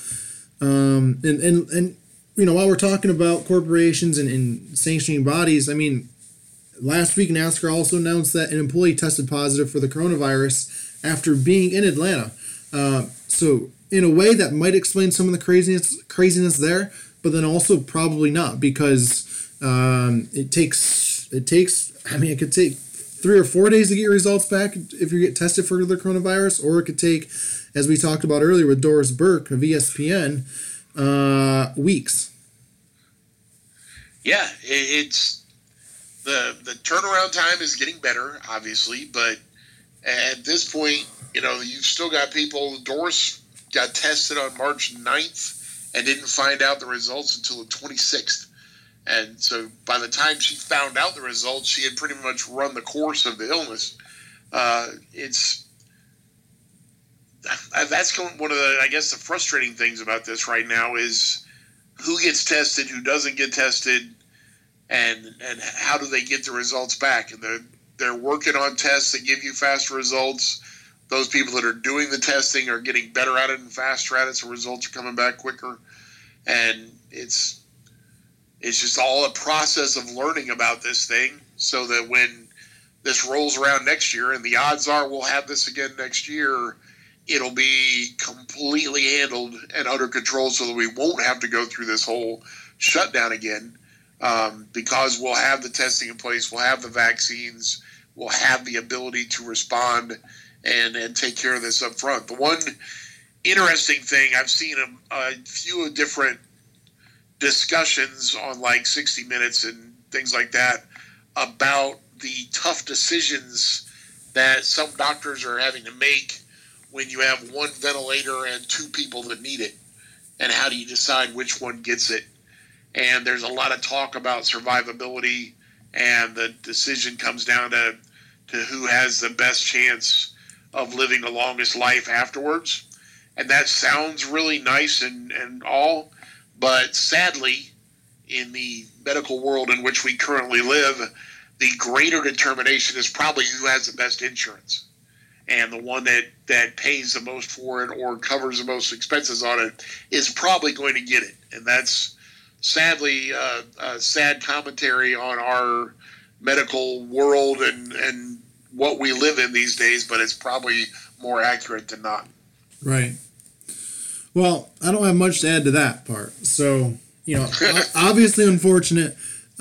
while we're talking about corporations and sanctioning bodies, I mean, last week NASCAR also announced that an employee tested positive for the coronavirus after being in Atlanta. So in a way that might explain some of the craziness there, but then also probably not, because it could take 3 or 4 days to get your results back if you get tested for the coronavirus, or it could take, as we talked about earlier with Doris Burke of ESPN, weeks. Yeah, it's the turnaround time is getting better, obviously, but at this point, you've still got people. Doris got tested on March 9th and didn't find out the results until the 26th. And so by the time she found out the results, she had pretty much run the course of the illness. That's one of the, I guess, the frustrating things about this right now is who gets tested, who doesn't get tested, and how do they get the results back. And they're working on tests that give you faster results. Those people that are doing the testing are getting better at it and faster at it, so results are coming back quicker. And it's just all a process of learning about this thing, so that when this rolls around next year, and the odds are we'll have this again next year, it'll be completely handled and under control, so that we won't have to go through this whole shutdown again, because we'll have the testing in place, we'll have the vaccines, we'll have the ability to respond and take care of this up front. The one interesting thing, I've seen a few different discussions on like 60 Minutes and things like that about the tough decisions that some doctors are having to make when you have one ventilator and 2 people that need it, and how do you decide which one gets it. And there's a lot of talk about survivability, and the decision comes down to who has the best chance of living the longest life afterwards. And that sounds really nice and all, but sadly, in the medical world in which we currently live, the greater determination is probably who has the best insurance. And the one that pays the most for it or covers the most expenses on it is probably going to get it. And that's sadly a sad commentary on our medical world and what we live in these days, but it's probably more accurate than not. Right. Well, I don't have much to add to that part. So, obviously unfortunate.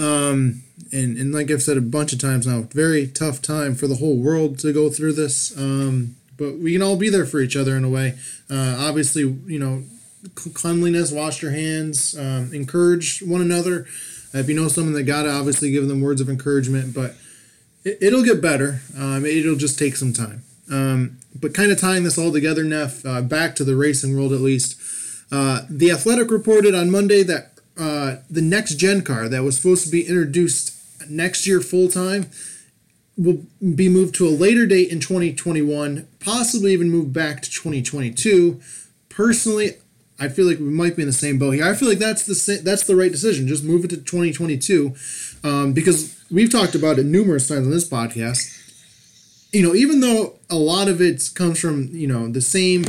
And like I've said a bunch of times now, very tough time for the whole world to go through this. But we can all be there for each other in a way. Obviously, cleanliness, wash your hands, encourage one another. If you know someone that got it, obviously give them words of encouragement. But it'll get better. It'll just take some time. But kind of tying this all together, Neff, back to the racing world at least. The Athletic reported on Monday that the next gen car that was supposed to be introduced next year full time will be moved to a later date in 2021, possibly even moved back to 2022. Personally, I feel like we might be in the same boat here. I feel like that's the right decision. Just move it to 2022, because we've talked about it numerous times on this podcast. Even though a lot of it comes from the same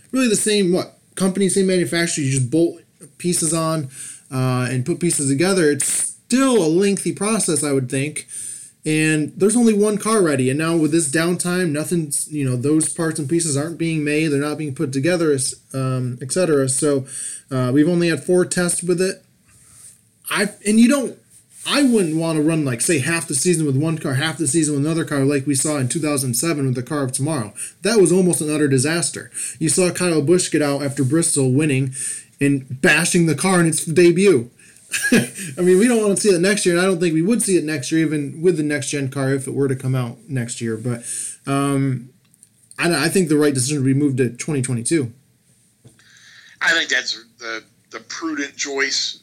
company, same manufacturer, you just bolt pieces on and put pieces together. It's still a lengthy process, I would think. And there's only one car ready. And now with this downtime, nothing's, those parts and pieces aren't being made. They're not being put together, etc. So we've only had 4 tests with it. I wouldn't want to run, like, say, half the season with one car, half the season with another car, like we saw in 2007 with the Car of Tomorrow. That was almost an utter disaster. You saw Kyle Busch get out after Bristol winning and bashing the car in its debut. I mean, we don't want to see it next year, and I don't think we would see it next year, even with the next-gen car, if it were to come out next year. But I think the right decision would be moved to 2022. I think that's the prudent choice.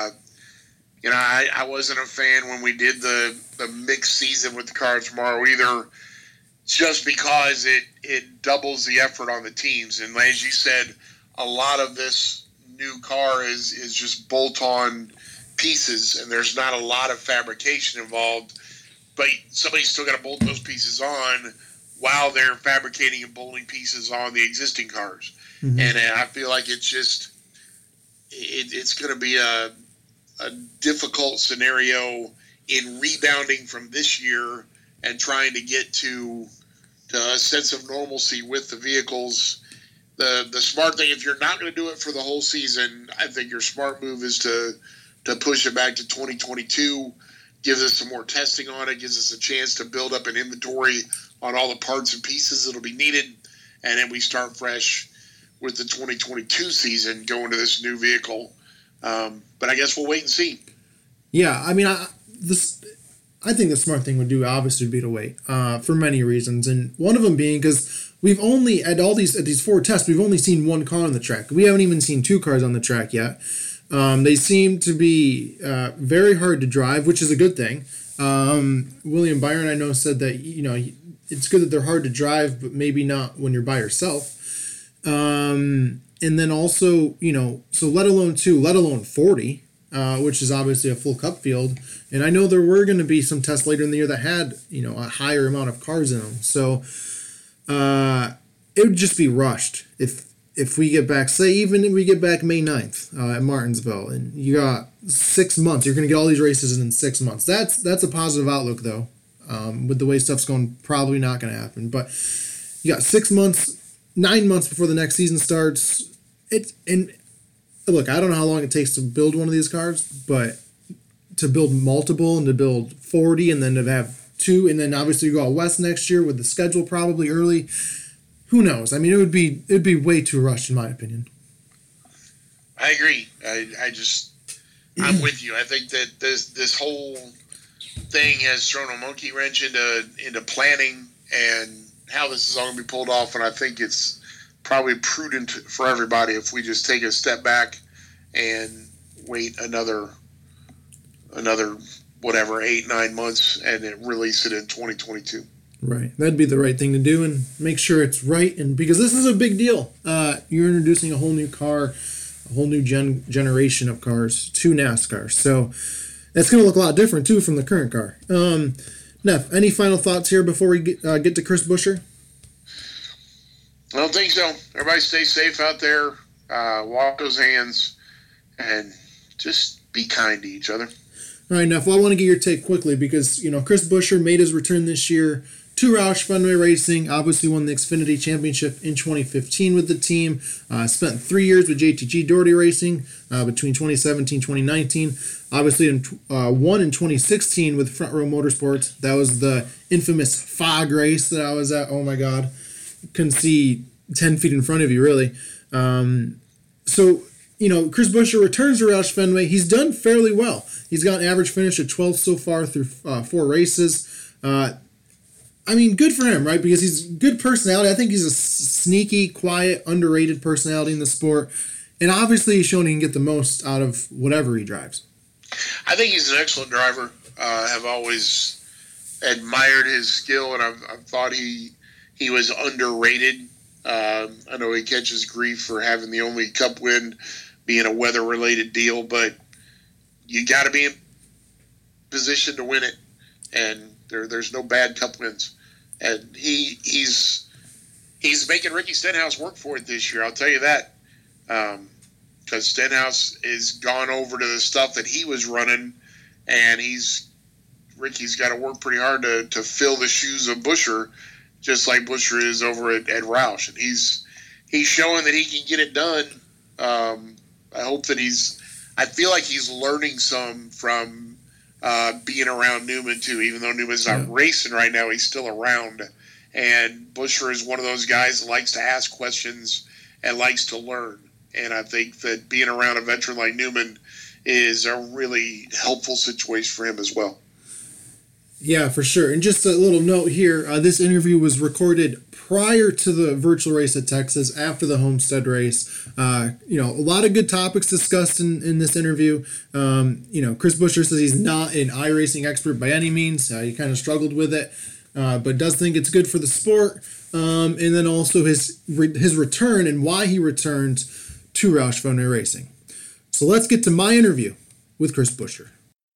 I wasn't a fan when we did the mixed season with the Car of Tomorrow either, just because it doubles the effort on the teams. And as you said, a lot of this new car is just bolt-on pieces, and there's not a lot of fabrication involved. But somebody's still got to bolt those pieces on while they're fabricating and bolting pieces on the existing cars. Mm-hmm. And I feel like it's going to be a difficult scenario in rebounding from this year and trying to get to a sense of normalcy with the vehicles the smart thing, if you're not going to do it for the whole season, I think your smart move is to push it back to 2022. Gives us some more testing on it. Gives us a chance to build up an inventory on all the parts and pieces that'll be needed, and then we start fresh with the 2022 season going to this new vehicle. But I guess we'll wait and see. Yeah, I mean, I think the smart thing would do obviously would be to wait for many reasons, and one of them being because we've only at these 4 tests we've only seen 1 car on the track. We haven't even seen 2 cars on the track yet. They seem to be very hard to drive, which is a good thing. William Byron, I know, said that it's good that they're hard to drive, but maybe not when you're by yourself. And then also, so let alone 40. Which is obviously a full cup field. And I know there were going to be some tests later in the year that had, a higher amount of cars in them. So it would just be rushed if we get back, say even if we get back May 9th at Martinsville, and you got 6 months, you're going to get all these races in 6 months. That's a positive outlook, though. With the way stuff's going, probably not going to happen. But you got 6 months, 9 months before the next season starts. Look, I don't know how long it takes to build one of these cars, but to build multiple and to build 40 and then to have 2, and then obviously you go out west next year with the schedule probably early. Who knows? I mean, it'd be way too rushed in my opinion. I agree. I'm with you. I think that this whole thing has thrown a monkey wrench into planning and how this is all going to be pulled off, and I think it's probably prudent for everybody if we just take a step back and wait another 8-9 months and then release it in 2022. Right, that'd be the right thing to do, and make sure it's right. And because this is a big deal, you're introducing a whole new car, a whole new generation of cars to NASCAR. So that's going to look a lot different too from the current car. Neff, any final thoughts here before we get to Chris Buescher? I don't think so. Everybody stay safe out there. Wash those hands and just be kind to each other. All right, Neff, well, I want to get your take quickly because, Chris Buescher made his return this year to Roush Fenway Racing, obviously won the Xfinity Championship in 2015 with the team, spent 3 years with JTG Doherty Racing between 2017 and 2019, obviously won in 2016 with Front Row Motorsports. That was the infamous fog race that I was at. Oh, my God. Couldn't see 10 feet in front of you, really. So, Chris Buescher returns to Roush Fenway. He's done fairly well. He's got an average finish of 12th so far through 4 races. Good for him, right? Because he's good personality. I think he's a sneaky, quiet, underrated personality in the sport. And obviously he's shown he can get the most out of whatever he drives. I think he's an excellent driver. Have always admired his skill, and I've thought he was underrated. I know he catches grief for having the only Cup win being a weather-related deal, but you got to be in position to win it, and there's no bad Cup wins. And he's making Ricky Stenhouse work for it this year. I'll tell you that, because Stenhouse has gone over to the stuff that he was running, and Ricky's got to work pretty hard to fill the shoes of Buescher, just like Buescher is over at Roush, and he's showing that he can get it done. I hope that I feel like he's learning some from being around Newman too. Even though Newman's not racing right now, he's still around. And Buescher is one of those guys that likes to ask questions and likes to learn. And I think that being around a veteran like Newman is a really helpful situation for him as well. Yeah, for sure. And just a little note here, this interview was recorded prior to the virtual race at Texas, after the Homestead race. A lot of good topics discussed in this interview. Chris Buescher says he's not an iRacing expert by any means. He kind of struggled with it, but does think it's good for the sport. And then also his return and why he returned to Roush Fenway Racing. So let's get to my interview with Chris Buescher.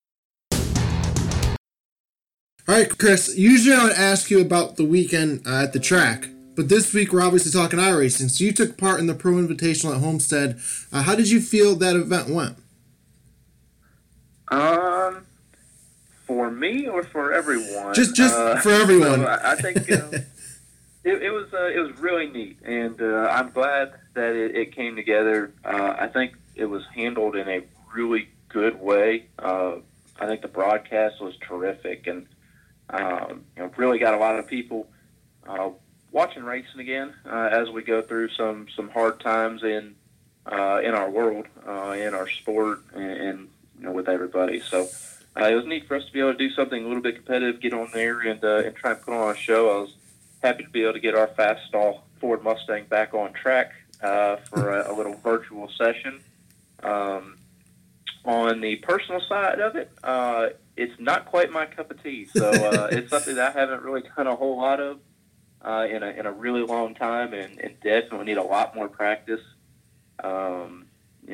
All right, Chris, usually I would ask you about the weekend at the track, but this week we're obviously talking iRacing. So you took part in the Pro Invitational at Homestead. How did you feel that event went? For me or for everyone? Just for everyone. So I think It was really neat, and I'm glad that it came together. I think it was handled in a really good way. I think the broadcast was terrific, and really got a lot of people uh, watching racing again as we go through some hard times in our world, in our sport, and with everybody. So it was neat for us to be able to do something a little bit competitive, get on there, and try and put on a show. I was happy to be able to get our fast stall Ford Mustang back on track for a little virtual session. Um, on the personal side of it, it's not quite my cup of tea. So it's something that I haven't really done a whole lot of in a really long time, and definitely need a lot more practice. Um,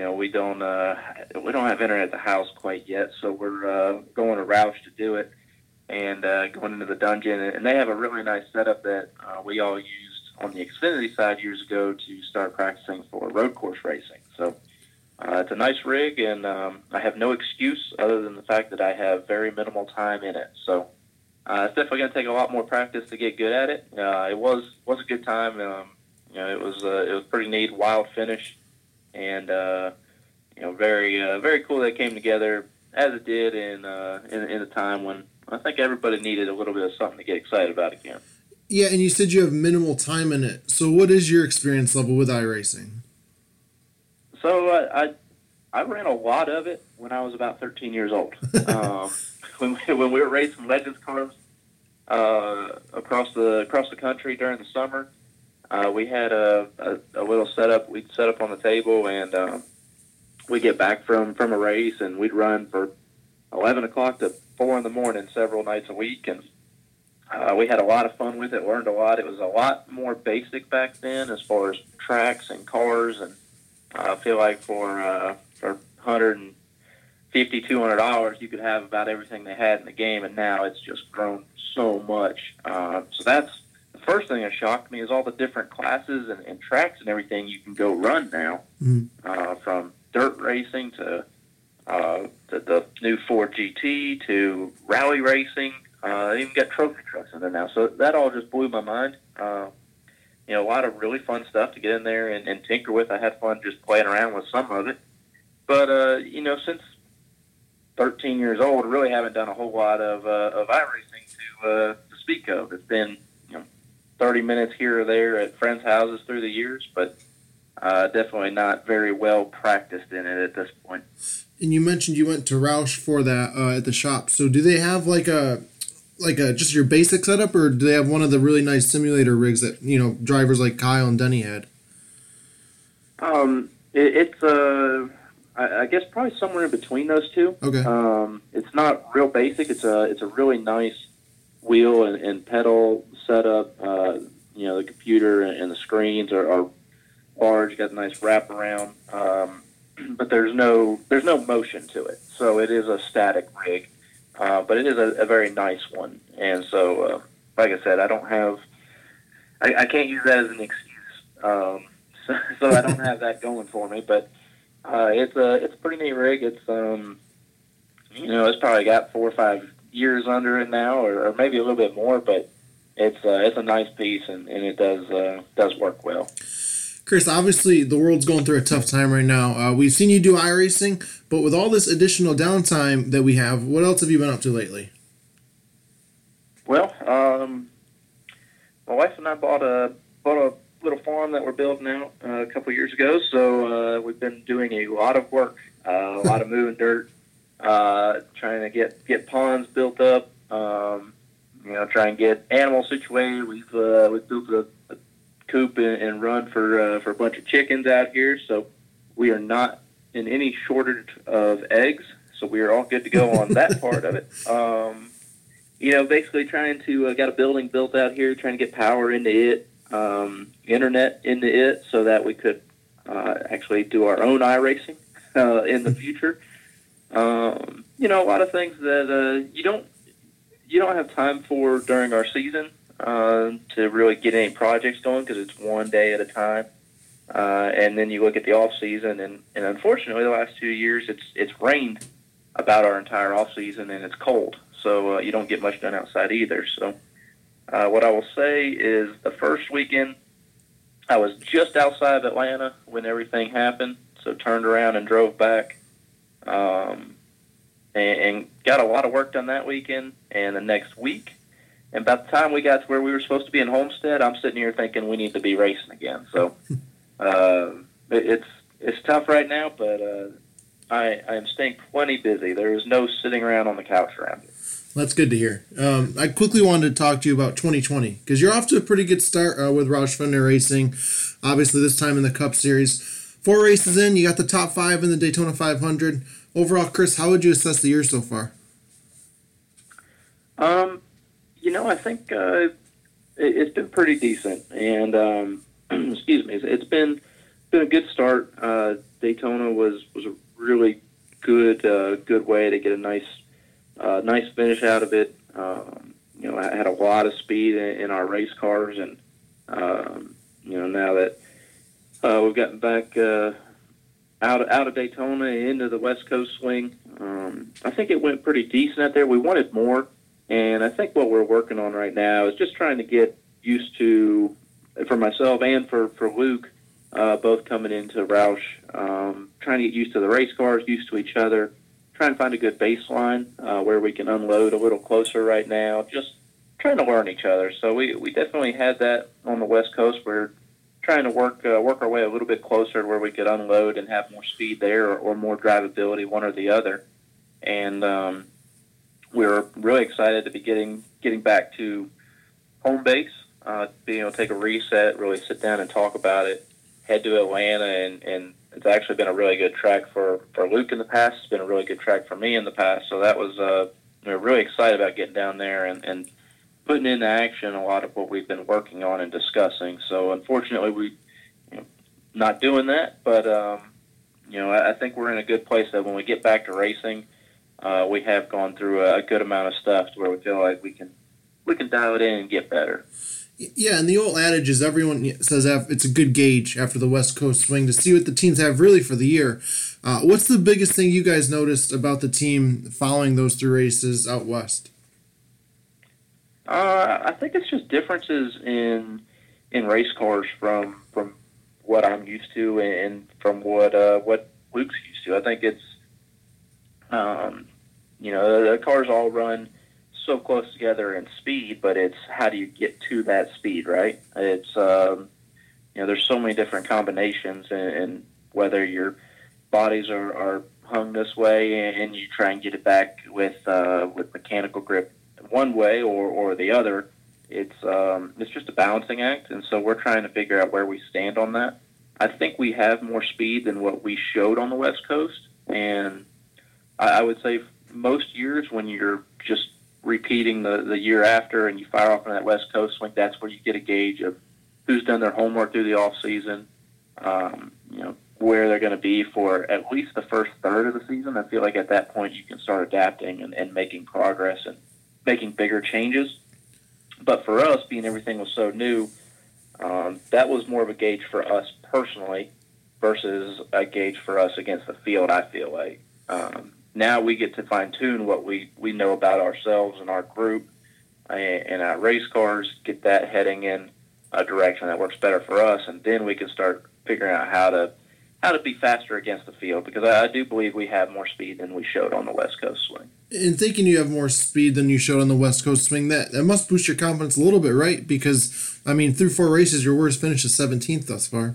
we don't have internet at the house quite yet, so we're going to Roush to do it, and going into the dungeon, and they have a really nice setup that we all used on the Xfinity side years ago to start practicing for road course racing. So it's a nice rig, and I have no excuse other than the fact that I have very minimal time in it. So it's definitely going to take a lot more practice to get good at it. It was a good time. It was pretty neat, wild finish, and very cool that it came together as it did in a time when I think everybody needed a little bit of something to get excited about again. Yeah, and you said you have minimal time in it. So what is your experience level with iRacing? So I ran a lot of it when I was about 13 years old. When we were racing Legends cars across the country during the summer, we had a little setup. We'd set up on the table, and we'd get back from a race, and we'd run for 11 o'clock to 4 in the morning several nights a week, and we had a lot of fun with it, learned a lot. It was a lot more basic back then as far as tracks and cars, and I feel like for $150, $200, you could have about everything they had in the game, and now it's just grown so much. So that's the first thing that shocked me is all the different classes and tracks and everything you can go run now, from dirt racing to the new Ford GT to rally racing. They even got trophy trucks in there now. So that all just blew my mind. A lot of really fun stuff to get in there and tinker with. I had fun just playing around with some of it. But, since 13 years old, I really haven't done a whole lot of iRacing to speak of. It's been, 30 minutes here or there at friends' houses through the years, but definitely not very well practiced in it at this point. And you mentioned you went to Roush for that at the shop. So do they have like a just your basic setup, or do they have one of the really nice simulator rigs that drivers like Kyle and Denny had? It's I guess probably somewhere in between those two. Okay. It's not real basic. It's a really nice wheel and pedal setup. The computer and the screens are large. Got a nice wraparound. But there's no motion to it. So it is a static rig. But it is a very nice one. And so, like I said, I can't use that as an excuse. So I don't have that going for me. But it's a pretty neat rig. It's it's probably got 4 or 5 years under it now, or maybe a little bit more. But it's a nice piece, and it does work well. Chris, obviously the world's going through a tough time right now. We've seen you do iRacing, but with all this additional downtime that we have, what else have you been up to lately? Well, my wife and I bought a little farm that we're building out a couple years ago, so we've been doing a lot of work, a lot of moving dirt, trying to get ponds built up, try and get animals situated. We've built a coop and run for a bunch of chickens out here, so we are not in any shortage of eggs, so we are all good to go on that part of it. Basically trying to got a building built out here, trying to get power into it, internet into it, so that we could actually do our own iRacing in the future. A lot of things that you don't have time for during our season. To really get any projects going, because it's one day at a time, and then you look at the off season, and unfortunately the last 2 years it's rained about our entire off season, and it's cold, so you don't get much done outside either. So What I will say is the first weekend, I was just outside of Atlanta when everything happened, so turned around and drove back, and got a lot of work done that weekend and the next week. And by the time we got to where we were supposed to be in Homestead, I'm sitting here thinking we need to be racing again. So it's tough right now, but I am staying plenty busy. There is no sitting around on the couch around here. That's good to hear. I quickly wanted to talk to you about 2020 because you're off to a pretty good start with Roush Fender Racing. Obviously, this time in the Cup Series. 4 races in, you got the top 5 in the Daytona 500. Overall, Chris, how would you assess the year so far? I think it's been pretty decent, and excuse me, it's been a good start. Daytona was a really good way to get a nice finish out of it. I had a lot of speed in our race cars, and now that we've gotten back out of Daytona into the West Coast swing, I think it went pretty decent out there. We wanted more, and I think what we're working on right now is just trying to get used to, for myself and for Luke, both coming into Roush, trying to get used to the race cars, used to each other, trying to find a good baseline where we can unload a little closer right now, just trying to learn each other. So we definitely had that on the West Coast. We're trying to work our way a little bit closer to where we could unload and have more speed there or more drivability, one or the other. And we were really excited to be getting back to home base, being able to take a reset, really sit down and talk about it, head to Atlanta, and it's actually been a really good track for Luke in the past. It's been a really good track for me in the past. So that was we're really excited about getting down there and putting into action a lot of what we've been working on and discussing. So unfortunately, we not doing that, but I think we're in a good place that when we get back to racing, we have gone through a good amount of stuff to where we feel like we can dial it in and get better. Yeah, and the old adage is everyone says it's a good gauge after the West Coast swing to see what the teams have really for the year. What's the biggest thing you guys noticed about the team following those 3 races out west? I think it's just differences in race cars from what I'm used to and from what Luke's used to. I think it's the cars all run so close together in speed, but it's how do you get to that speed, right? It's there's so many different combinations, and whether your bodies are hung this way and you try and get it back with mechanical grip one way or the other, it's just a balancing act, and so we're trying to figure out where we stand on that. I think we have more speed than what we showed on the West Coast, and I would say most years when you're just repeating the year after and you fire off on that West Coast swing, that's where you get a gauge of who's done their homework through the off season, where they're going to be for at least the first third of the season. I feel like at that point you can start adapting and making progress and making bigger changes. But for us, being everything was so new, that was more of a gauge for us personally versus a gauge for us against the field, I feel like. Now we get to fine-tune what we know about ourselves and our group and our race cars, get that heading in a direction that works better for us, and then we can start figuring out how to be faster against the field, because I do believe we have more speed than we showed on the West Coast swing. In thinking you have more speed than you showed on the West Coast swing, that must boost your confidence a little bit, right? Because, through 4 races, your worst finish is 17th thus far.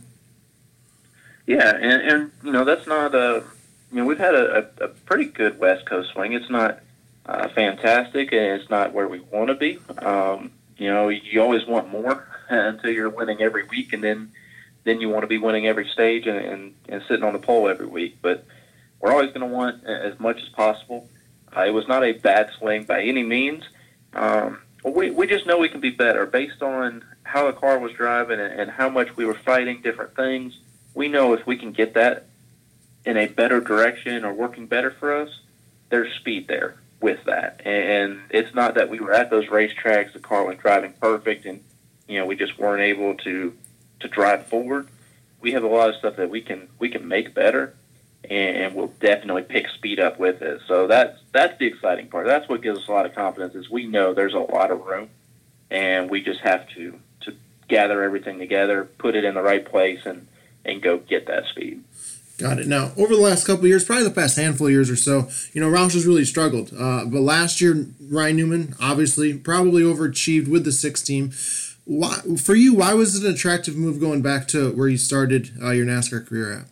Yeah, and that's not we've had a pretty good West Coast swing. It's not fantastic, and it's not where we want to be. You always want more until you're winning every week, and then you want to be winning every stage and sitting on the pole every week. But we're always going to want as much as possible. It was not a bad swing by any means. We just know we can be better based on how the car was driving and how much we were fighting different things. We know if we can get that in a better direction or working better for us, there's speed there with that. And it's not that we were at those racetracks, the car was driving perfect, and we just weren't able to drive forward. We have a lot of stuff that we can make better, and we'll definitely pick speed up with it. So that's the exciting part. That's what gives us a lot of confidence, is we know there's a lot of room, and we just have to gather everything together, put it in the right place, and go get that speed. Got it. Now, over the last couple of years, probably the past handful of years or so, Roush has really struggled. But last year, Ryan Newman, obviously, probably overachieved with the 6 team. Why, for you, why was it an attractive move going back to where you started your NASCAR career at?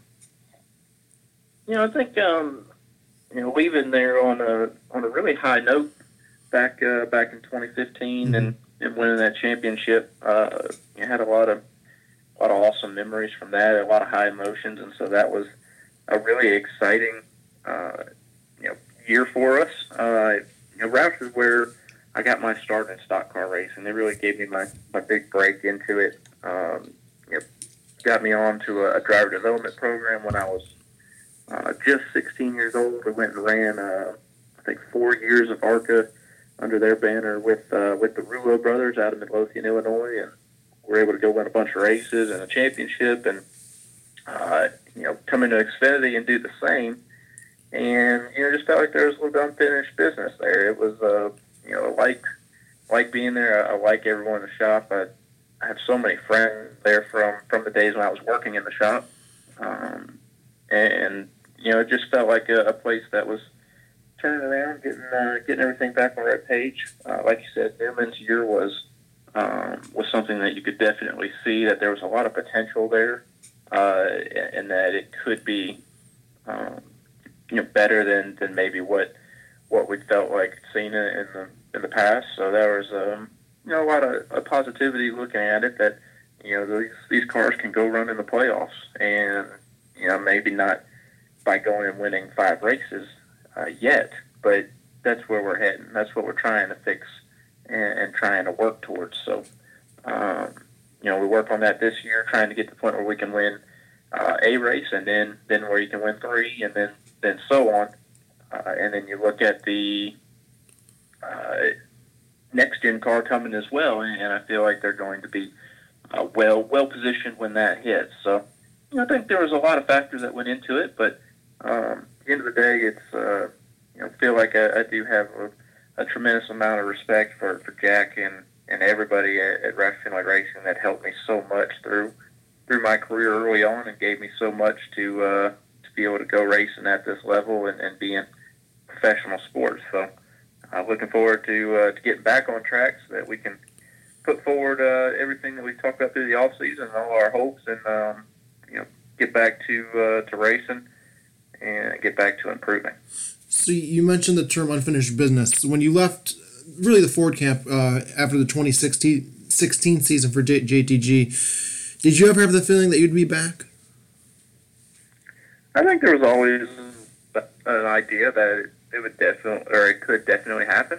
I think leaving there on a really high note back in 2015 and winning that championship, had a lot of awesome memories from that, a lot of high emotions, and so that was a really exciting year for us. Roush is where I got my start in stock car racing. It really gave me my big break into it. Got me on to a driver development program when I was just 16 years old. We went and ran, I think, 4 years of ARCA under their banner with the Rulo brothers out of Midlothian, Illinois, and we're able to go win a bunch of races and a championship, and come into Xfinity and do the same. And just felt like there was a little bit of unfinished business there. It was like being there. I like everyone in the shop. I have so many friends there from the days when I was working in the shop, and it just felt like a place that was turning around, getting everything back on the right page. Like you said, Newman's year was something that you could definitely see that there was a lot of potential there, and that it could be better than maybe what we felt like seen in the past. So there was a lot of positivity looking at it, that these cars can go run in the playoffs, and maybe not by going and winning 5 races yet, but that's where we're heading. That's what we're trying to fix and trying to work towards. So, we work on that this year, trying to get to the point where we can win a race, and then where you can win 3, and then so on. And then you look at the next gen car coming as well, and I feel like they're going to be well positioned when that hits. So, I think there was a lot of factors that went into it, but at the end of the day, it's feel like I do have a tremendous amount of respect for Jack and everybody at Roush Fenway Racing that helped me so much through my career early on, and gave me so much to be able to go racing at this level and be in professional sports. So I'm looking forward to getting back on track so that we can put forward everything that we talked about through the off season and all our hopes, and get back to racing and get back to improving. So you mentioned the term unfinished business. When you left really the Ford camp after the 2016 season for JTG, did you ever have the feeling that you'd be back? I think there was always an idea that it would definitely, or it could definitely happen.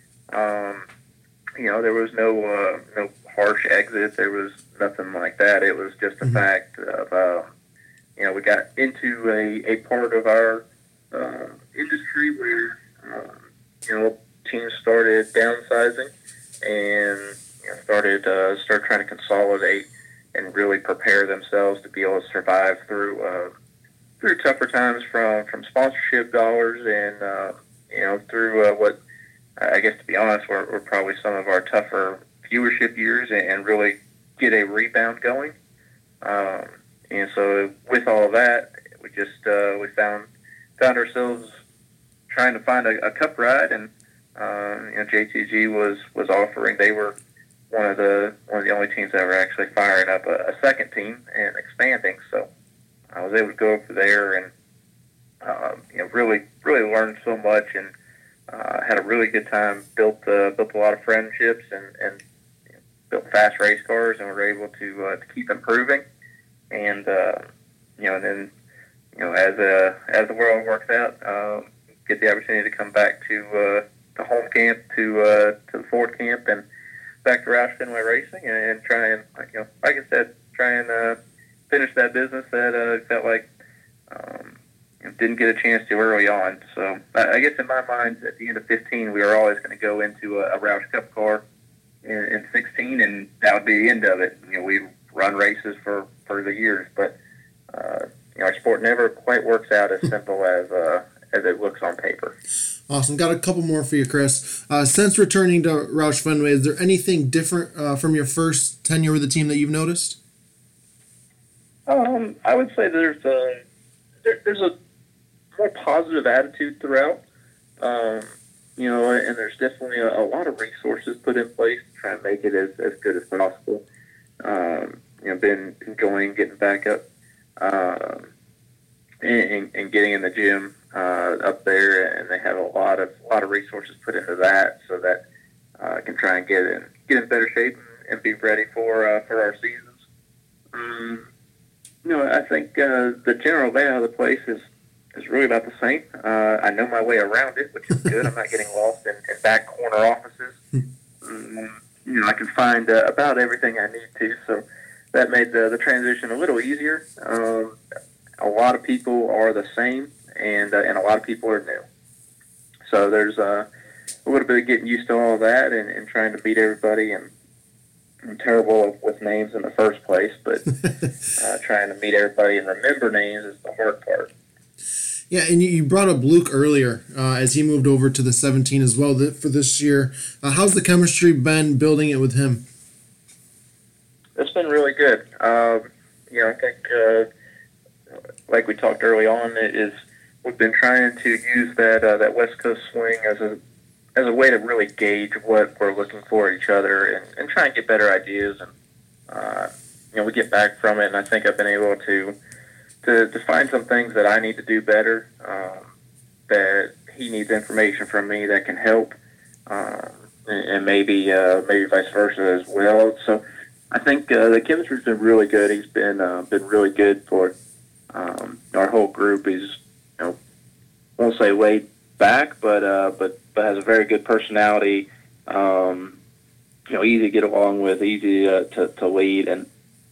There was no harsh exit. There was nothing like that. It was just a fact of, we got into a part of our industry where, teams started downsizing and started trying to consolidate and really prepare themselves to be able to survive through tougher times from sponsorship dollars and through what I guess, to be honest, were probably some of our tougher viewership years, and really get a rebound going. And so with all of that, we just we found ourselves trying to find a cup ride, and JTG was offering. They were one of the only teams that were actually firing up a second team and expanding. So I was able to go over there and really learned so much, and had a really good time. Built a lot of friendships, and built fast race cars, and were able to keep improving. And and then as the world works out, get the opportunity to come back to home camp, to the Ford camp, and back to Roush Fenway Racing, and try and like I said, try and finish that business that felt like didn't get a chance to early on. So I guess in my mind, at the end of 15, we were always going to go into a Roush Cup car in 16, and that would be the end of it. We run races for the years, but our sport never quite works out as simple as it looks on paper. Awesome. Got a couple more for you, Chris. Since returning to Roush Fenway, is there anything different from your first tenure with the team that you've noticed? I would say there's a more positive attitude throughout. And there's definitely a lot of resources put in place to try and make it as good as possible. Been enjoying getting back up and getting in the gym up there, and they have a lot of resources put into that so that I can try and get in better shape and be ready for our seasons. I think the general layout of the place is really about the same. I know my way around it, which is good. I'm not getting lost in back corner offices. I can find about everything I need to, so that made the transition a little easier. A lot of people are the same, and a lot of people are new. So there's a little bit of getting used to all of that and trying to meet everybody. And I'm terrible with names in the first place, but trying to meet everybody and remember names is the hard part. Yeah, and you brought up Luke earlier as he moved over to the 17 as well for this year. How's the chemistry been building it with him? It's been really good. I think, like we talked early on, we've been trying to use that West Coast swing as a way to really gauge what we're looking for in each other and try and get better ideas. And we get back from it, and I think I've been able to find some things that I need to do better, that he needs information from me that can help, and maybe vice versa as well. So I think the chemistry's been really good. He's been really good for our whole group. He's won't say laid back, but has a very good personality. Easy to get along with, easy to lead, and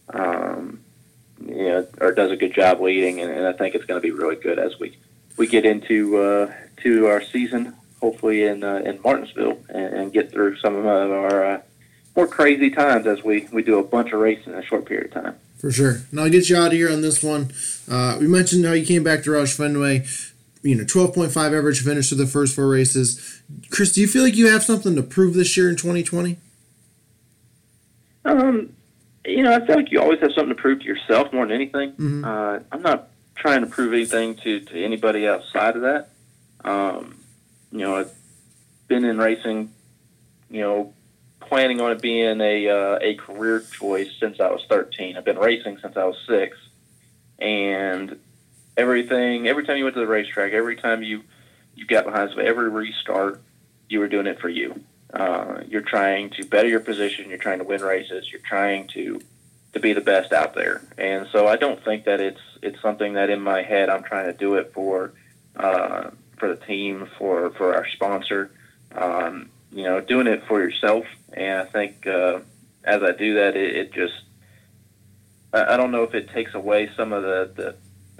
or does a good job leading, and I think it's going to be really good as we get into to our season, hopefully in Martinsville, and get through some of our more crazy times as we do a bunch of racing in a short period of time. For sure. Now I'll get you out of here on this one. We mentioned how you came back to Roush Fenway. 12.5 average finish for the first 4 races. Chris, do you feel like you have something to prove this year in 2020? I feel like you always have something to prove to yourself more than anything. Mm-hmm. I'm not trying to prove anything to anybody outside of that. I've been in racing, planning on it being a career choice since I was 13. I've been racing since I was 6. And every time you went to the racetrack, every time you got behind somebody, every restart, you were doing it for you. You're trying to better your position. You're trying to win races. You're trying to be the best out there. And so I don't think that it's something that in my head I'm trying to do it for the team, for our sponsor. Doing it for yourself. And I think as I do that, it just I don't know if it takes away some of the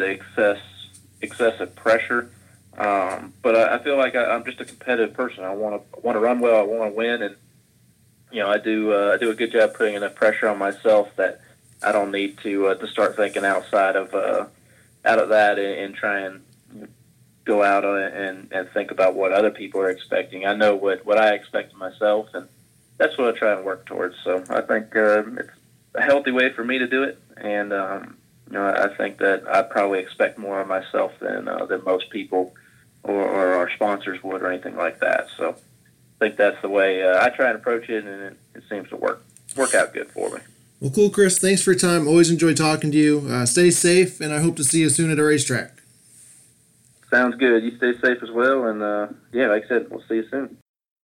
excessive pressure. But I feel like I'm just a competitive person. I want to run well. I want to win, and I do a good job putting enough pressure on myself that I don't need to start thinking outside of that and try and go out and think about what other people are expecting. I know what I expect of myself, and that's what I try and work towards. So I think it's a healthy way for me to do it, and I think that I probably expect more of myself than most people or our sponsors would or anything like that. So I think that's the way I try and approach it, and it seems to work out good for me. Well, cool, Chris. Thanks for your time. Always enjoy talking to you. Stay safe, and I hope to see you soon at a racetrack. Sounds good. You stay safe as well, and like I said, we'll see you soon.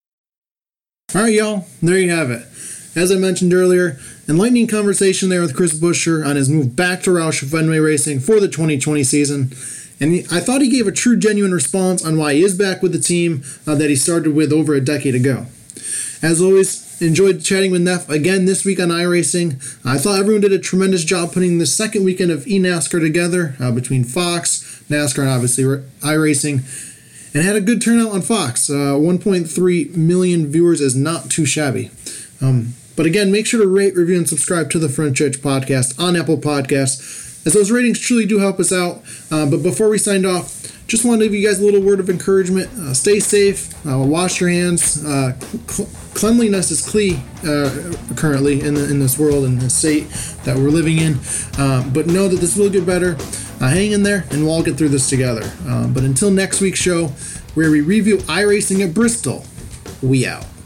All right, y'all. There you have it. As I mentioned earlier, enlightening conversation there with Chris Buescher on his move back to Roush Fenway Racing for the 2020 season. And I thought he gave a true, genuine response on why he is back with the team that he started with over a decade ago. As always, enjoyed chatting with Neff again this week on iRacing. I thought everyone did a tremendous job putting the second weekend of eNASCAR together between Fox, NASCAR, and obviously iRacing. And had a good turnout on Fox. 1.3 million viewers is not too shabby. But again, make sure to rate, review, and subscribe to the Front Stretch Podcast on Apple Podcasts, as those ratings truly do help us out. But before we sign off, just wanted to give you guys a little word of encouragement. Stay safe. Wash your hands. Cleanliness is key currently in this world and the state that we're living in. But know that this will get better. Hang in there, and we'll all get through this together. But until next week's show, where we review iRacing at Bristol, we out.